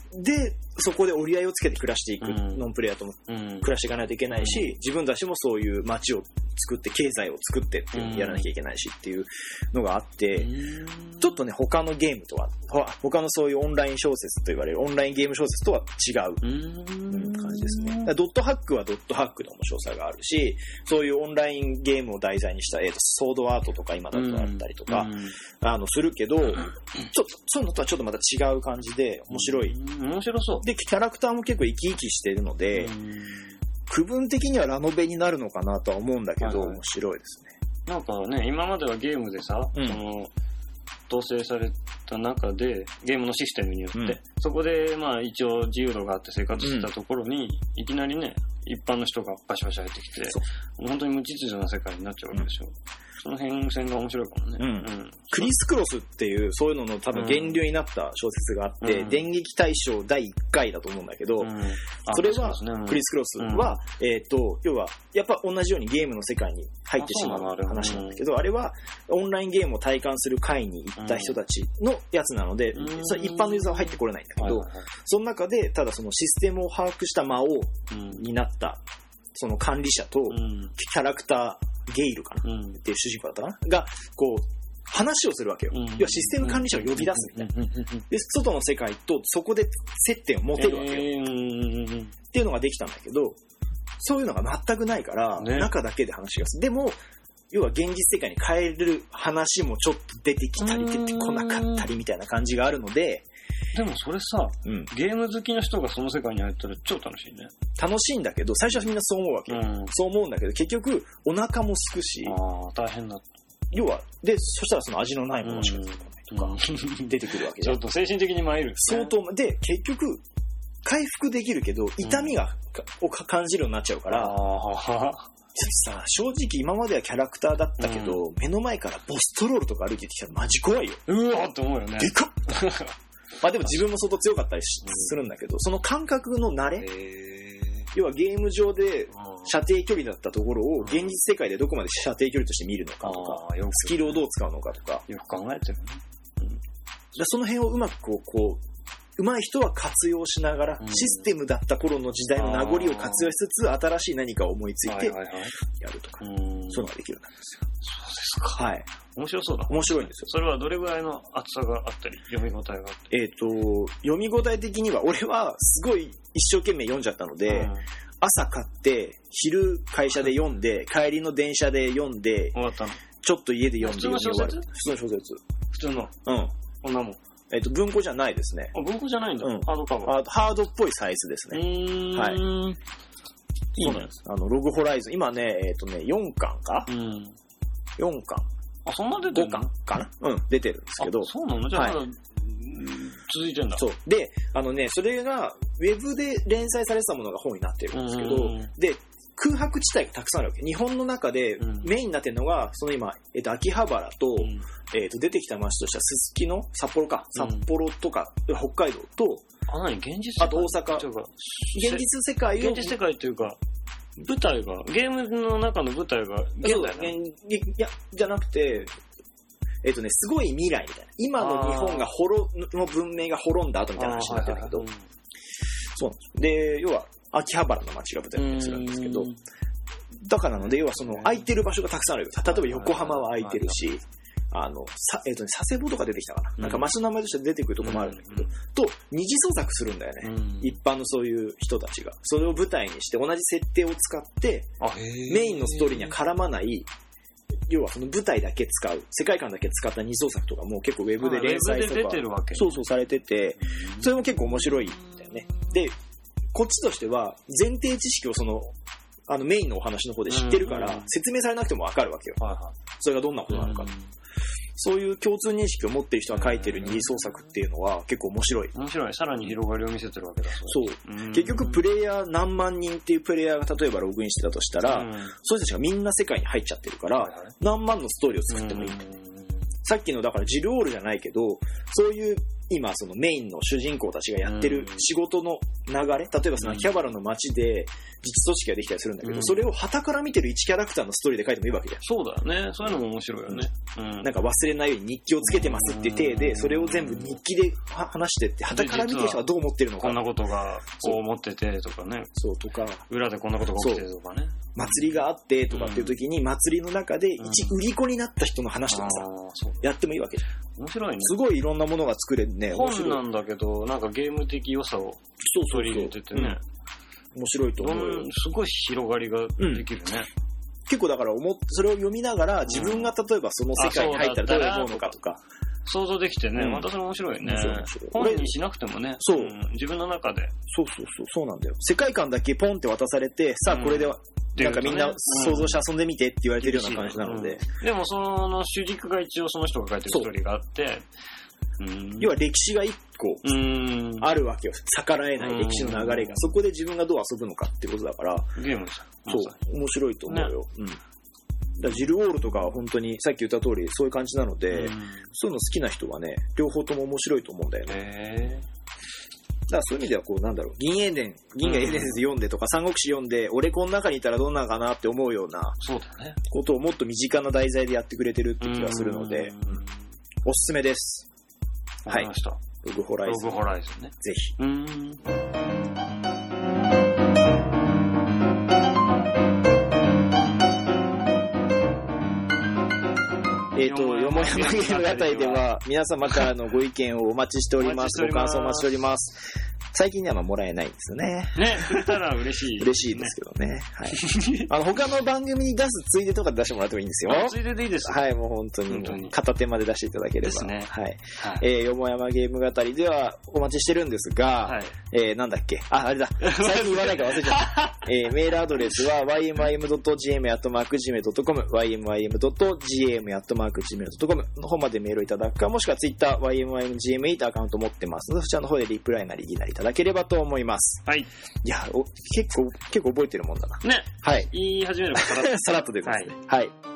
で、そこで折り合いをつけて暮らしていく、うん、ノンプレイヤーとも暮らしていかないといけないし、うん、自分たちもそういう街を作って、経済を作ってっていうやらなきゃいけないしっていうのがあって、うん、ちょっとね、他のゲームとは、他のそういうオンライン小説と言われるオンラインゲーム小説とは違う、うん、感じですね。ドットハックはドットハックの面白さがあるし、そういうオンラインゲームを題材にした、えーと、ソードアートとか今だとあったりとか、うん、あの、するけど、ちょっと、そういうのとはちょっとまた違う感じで面白い。 面白そう。 で、キャラクターも結構生き生きしているので、区分的にはラノベになるのかなとは思うんだけど、はいはい、面白いですね。 なんかね、今まではゲームでさ、うん、その統制された中で、ゲームのシステムによって、うん、そこでまあ一応自由度があって生活してたところに、うん、いきなりね、一般の人がバシバシ入ってきて、本当に無秩序な世界になっちゃうわけでしょ。うん、その辺線が面白いかもね、うんうん。 クリスクロスっていう、そういうのの多分源流になった小説があって、うん、電撃大賞だいいっかいだと思うんだけど、うん、それは、クリスクロスは、うん、えっと、要は、やっぱ同じようにゲームの世界に入ってしまう話なんだけど、あ, あれは、オンラインゲームを体感する会に行った人たちのやつなので、うん、それ一般のユーザーは入ってこれないんだけど、うん、その中で、ただそのシステムを把握した魔王になった、その管理者と、キャラクター、ゲイルかな、うん、っていう主人公だったかなが、こう、話をするわけよ。うん、要はシステム管理者を呼び出すみたいな。で、外の世界とそこで接点を持てるわけよ。えー、っていうのができたんだけど、そういうのが全くないから、ね、中だけで話がする。でも、要は現実世界に変える話もちょっと出てきたり出てこなかったりみたいな感じがあるので、 でもそれさ、うん、ゲーム好きの人がその世界に入ったら超楽しいね。 楽しいんだけど、最初はみんなそう思うわけよ。うん、そう思うんだけど、結局お腹もすくし、 ああ、大変だ。 要は、で、そしたらその味のないものしか出てこないとか、うん、出てくるわけじゃん。 ちょっと精神的に参る、ね。 相当、で、結局、回復できるけど、痛みが、うん、を感じるようになっちゃうから、あさ、正直今まではキャラクターだったけど、うん、目の前からボストロールとか歩いてきたらマジ怖いよ。 うわーって思うよね。 でかっまあでも自分も相当強かったりするんだけど、その感覚の慣れ、要はゲーム上で射程距離だったところを現実世界でどこまで射程距離として見るのかとか、スキルをどう使うのかとか。 よく考えてるね。うん、 その辺をうまくこう、こう、上手い人は活用しながら、システムだった頃の時代の名残を活用しつつ、新しい何かを思いついてやるとか、そういうのができるんですよ。 そうですか。 はい。 面白そうだ。 面白いんですよ。 それはどれぐらいの厚さがあったり、読み応えがあったり。 えっと、読み応え的には、俺はすごい一生懸命読んじゃったので、うん、朝買って、昼会社で読んで、帰りの電車で読んで、 終わったの。 ちょっと家で読んで。 普通の小説？ 普通の小説。 普通の。 うん。 こんなもん。 えっと、文庫じゃないですね。 あ、文庫じゃないんだ。うん、ハードカバー。 ハードっぽいサイズですね。うーん。はい。そうなんです。あの、ログホライズン。今ね、えっとね、よんかんかうん。よんかん。 あ、そんな出てるの？ ごかんかなうん、出てるんですけど。 そうなの？じゃあ、はい、まだ続いてんだ。 そう。で、あのね、それが、ウェブで連載されてたものが本になってるんですけど、で、空白地帯がたくさんあるわけ。日本の中でメインになってるのが、その今、えっと、秋葉原と、うん、えっと、出てきた街としては、すすきの札幌か。札幌とか、うん、北海道と、 あ、何現実世界あと大阪。現実世界を。 現実世界っていうか、舞台が、ゲームの中の舞台が現代なの？ いや、じゃなくて、えっとね、すごい未来みたいな。今の日本が滅の文明が滅んだ後みたいな話になってるんだけど、そうなんです。で、要は、秋葉原の街が舞台にするんですけど、だからなので、要はその空いてる場所がたくさんあるよ。例えば横浜は空いてるし、あの、さ、えっとね、佐世保とか出てきたかな。なんか街の名前として出てくるとこもあるんだけど、と、二次創作するんだよね。一般のそういう人たちが。それを舞台にして同じ設定を使って、メインのストーリーには絡まない、要はその舞台だけ使う、世界観だけ使った二次創作とかも結構ウェブで連載とか、 出てるわけそうそうされてて、それも結構面白いんだよね。で、こっちとしては前提知識をその、あのメインのお話の方で知ってるから、説明されなくてもわかるわけよ。それがどんなことなのか。そういう共通認識を持っている人が書いてる二次創作っていうのは結構面白い。 面白い。さらに広がりを見せてるわけだ。 そう。そう結局プレイヤー何万人っていうプレイヤーが例えばログインしてたとしたら、そういう人たちがみんな世界に入っちゃってるから、何万のストーリーを作ってもいい。 さっきのだからジルオールじゃないけど、そういう今そのメインの主人公たちがやってる仕事の流れ、例えばその秋葉原の街で自治組織ができたりするんだけど、うん、それを傍から見てる一キャラクターのストーリーで書いてもいいわけじゃん。 そうだよね。そういうのも面白いよね。 うん、なんか忘れないように日記をつけてますっていう体で、それを全部日記で話してって、傍から見てる人がどう思ってるのか。 こんなことがこう思っててとかね。 そうとか。 裏でこんなことが起きてるとかね。 祭りがあってとかっていう時に、祭りの中で一売り子になった人の話とかさ、やってもいいわけじゃん。 面白いね。 すごいいろんなものが作れるね。 本なんだけど、なんかゲーム的良さを取り入れててね。 面白いと思うよ。 すごい広がりができるね。 結構だから思っそれを読みながら、自分が例えばその世界に入ったらどう思うのかとか。 想像できてね、うん、またそれ面白いね。本にしなくてもね、 そう、うん、 自分の中で。 そうそうそう、そうなんだよ。世界観だけポンって渡されて、さあこれでは、うん、なんかみんな想像して遊んでみてって言われてるような感じなので。 うん、でもその主軸が一応その人が書いてるストーリーがあって、 うん、要は歴史が一個あるわけよ。逆らえない歴史の流れが。そこで自分がどう遊ぶのかってことだから。 ゲームじゃん。 そう、面白いと思うよ。ね、うん。だジルオールとかは本当にさっき言った通りそういう感じなので、うん、そういうの好きな人はね、両方とも面白いと思うんだよね。 へだからそういう意味ではこうなんだろう、銀英伝、銀河英伝説読んでとか、三国志読んで、俺この中にいたらどんなのかなって思うようなことをもっと身近な題材でやってくれてるって気がするので、おすすめです。はい。ログホライズン。 ログホライズンね。 ぜひ。うーん。えっと、よもやまゲームあたりでは、皆様からのご意見をお待ちしております。ご感想お待ちしております。最近ではまあもらえないんですよね。 ね、くれたら嬉しい、ね。 嬉しいですけどね。はい。あの、他の番組に出すついでとかで出してもらってもいいんですよ。 ついででいいです。 はい、もう本当に、当に片手まで出していただければ。 ですね。 はい。はい、えー、よもやまゲーム語りではお待ちしてるんですが、はい、えー、なんだっけ。あ、あれだ。最近言わないから忘れちゃった。えー、メールアドレスは ワイエムワイエムドットジーエムアットマークジーメールドットコム、ワイエムワイエムドットジーエムアットマークジーメールドットコム の方までメールいただくか、もしくは Twitter、ワイエムワイエムジーエムエイト アカウント持ってますので、そちらの方でリプライなりリなりいただければと思います。 はい。 いや、お結構、結構覚えてるもんだな。 ね。 はい。 言い始めればさらっと。 さらっと出ますね。はい。はい